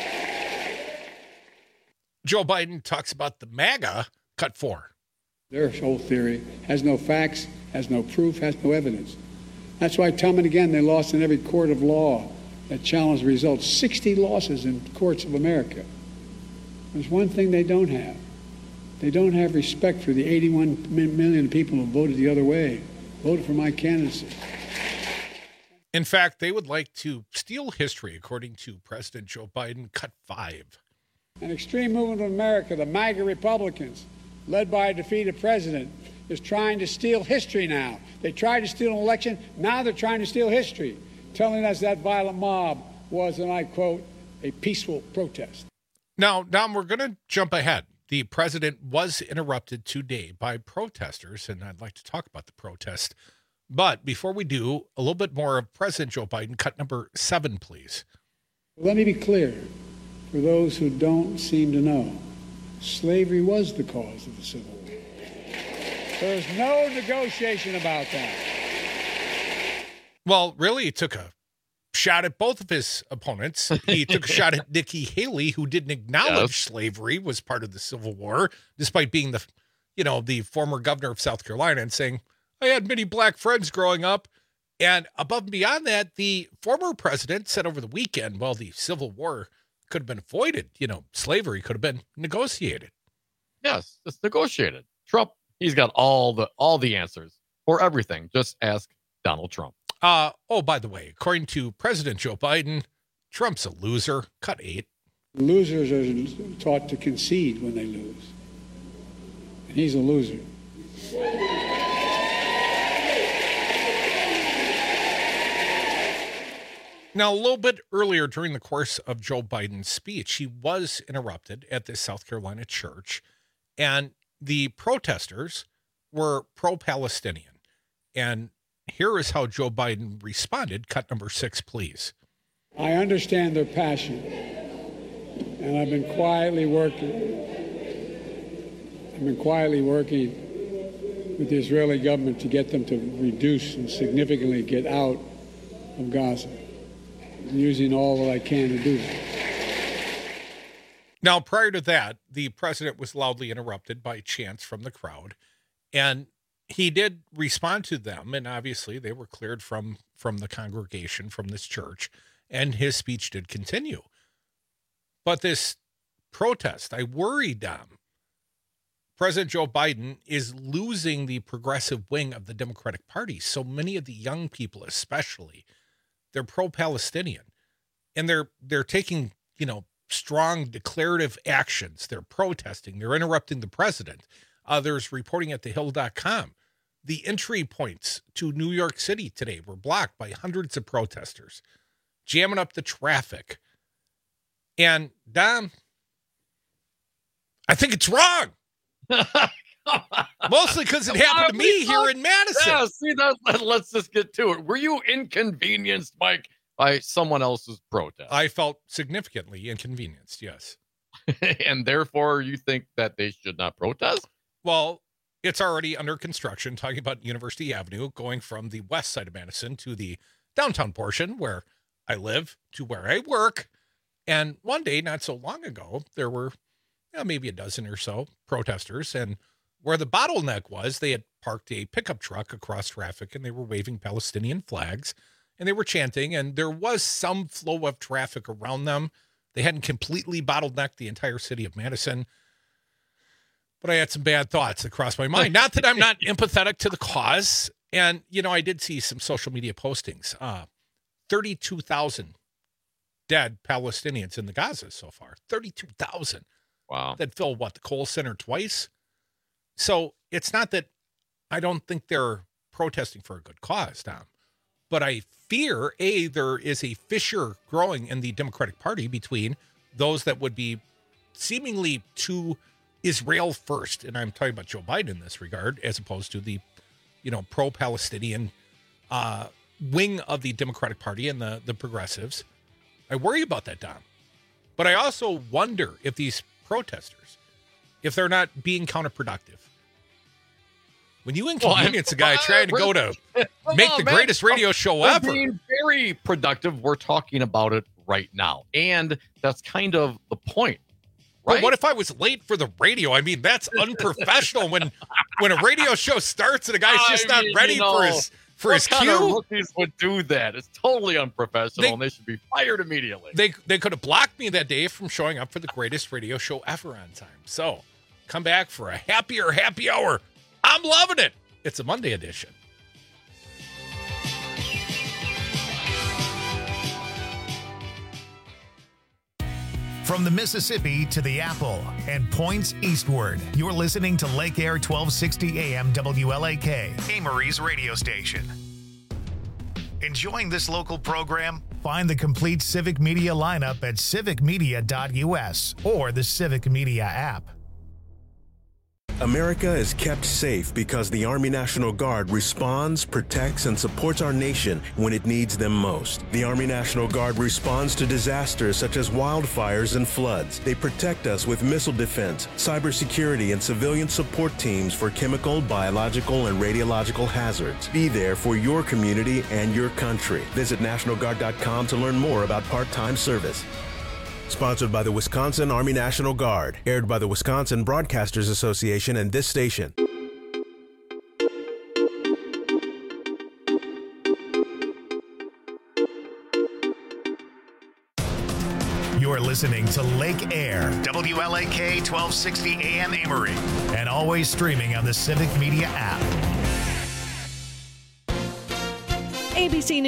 Joe Biden talks about the MAGA, cut four. Their whole theory has no facts, has no proof, has no evidence. That's why time and again they lost in every court of law that challenged the results. sixty losses in courts of America. There's one thing they don't have. They don't have respect for the eighty-one million people who voted the other way, voted for my candidacy. In fact, they would like to steal history, according to President Joe Biden, cut five. An extreme movement of America, the MAGA Republicans, led by a defeated president, is trying to steal history now. They tried to steal an election. Now they're trying to steal history, telling us that violent mob was, and I quote, a peaceful protest. Now, Dom, we're going to jump ahead. The president was interrupted today by protesters, and I'd like to talk about the protest. But before we do, a little bit more of President Joe Biden. Cut number seven, please. Let me be clear, for those who don't seem to know, slavery was the cause of the Civil War. There's no negotiation about that. Well, really, it took a shot at both of his opponents. He took a shot at Nikki Haley, who didn't acknowledge yes. slavery was part of the Civil War, despite being the, you know, the former governor of South Carolina, and saying, I had many black friends growing up. And above and beyond that, the former president said over the weekend, well, the Civil War could have been avoided. You know, slavery could have been negotiated. Yes, it's negotiated. Trump, he's got all the all the answers for everything. Just ask Donald Trump. Uh, oh, by the way, according to President Joe Biden, Trump's a loser. Cut eight. Losers are taught to concede when they lose. And he's a loser. Now, a little bit earlier during the course of Joe Biden's speech, he was interrupted at the South Carolina church, and the protesters were pro-Palestinian. And here is how Joe Biden responded. Cut number six, please. I understand their passion, and I've been quietly working. I've been quietly working with the Israeli government to get them to reduce and significantly get out of Gaza. I'm using all that I can to do that. Now, prior to that, the president was loudly interrupted by chants from the crowd, and he did respond to them, and obviously they were cleared from, from the congregation, from this church, and his speech did continue. But this protest, I worry, Dom, President Joe Biden is losing the progressive wing of the Democratic Party. So many of the young people, especially, they're pro-Palestinian, and they're they're taking, you know, strong declarative actions. They're protesting. They're interrupting the president. Uh, there's reporting at the hill dot com. The entry points to New York City today were blocked by hundreds of protesters, jamming up the traffic. And, Dom, I think it's wrong. Mostly because it happened to me here in Madison. Yeah, see, that, let's just get to it. Were you inconvenienced, Mike, by someone else's protest? I felt significantly inconvenienced, yes. And therefore, you think that they should not protest? Well, it's already under construction, talking about University Avenue, going from the west side of Madison to the downtown portion where I live to where I work. And one day, not so long ago, there were yeah, maybe a dozen or so protesters, and where the bottleneck was, they had parked a pickup truck across traffic, and they were waving Palestinian flags, and they were chanting, and there was some flow of traffic around them. They hadn't completely bottlenecked the entire city of Madison, but I had some bad thoughts that crossed my mind. Not that I'm not empathetic to the cause, and, you know, I did see some social media postings. Uh, thirty-two thousand dead Palestinians in the Gaza so far. thirty-two thousand. Wow. That fill, what, the Kohl Center twice? So it's not that I don't think they're protesting for a good cause, Tom. But I fear, A, there is a fissure growing in the Democratic Party between those that would be seemingly too Israel first, and I'm talking about Joe Biden in this regard, as opposed to the, you know, pro-Palestinian uh, wing of the Democratic Party and the, the progressives. I worry about that, Dom. But I also wonder if these protesters, if they're not being counterproductive. When you inconvenience well, a guy trying to go to make on, the man. greatest radio show we're ever. Being very productive. We're talking about it right now. And that's kind of the point. Right? But what if I was late for the radio? I mean, that's unprofessional when when a radio show starts and a guy's just I not mean, ready you know, for his for what his kind cue. Of rookies would do that? It's totally unprofessional, they, and they should be fired immediately. They they could have blocked me that day from showing up for the greatest radio show ever on time. So come back for a happier happy hour. I'm loving it. It's a Monday edition. From the Mississippi to the Apple and points eastward, you're listening to Lake Air twelve sixty A M W L A K, Amory's radio station. Enjoying this local program? Find the complete Civic Media lineup at civic media dot U S or the Civic Media app. America is kept safe because the Army National Guard responds, protects, and supports our nation when it needs them most. The Army National Guard responds to disasters such as wildfires and floods. They protect us with missile defense, cybersecurity, and civilian support teams for chemical, biological, and radiological hazards. Be there for your community and your country. Visit National Guard dot com to learn more about part-time service. Sponsored by the Wisconsin Army National Guard. Aired by the Wisconsin Broadcasters Association and this station. You're listening to Lake Air, W L A K twelve sixty A M Amory, and always streaming on the Civic Media app. A B C News.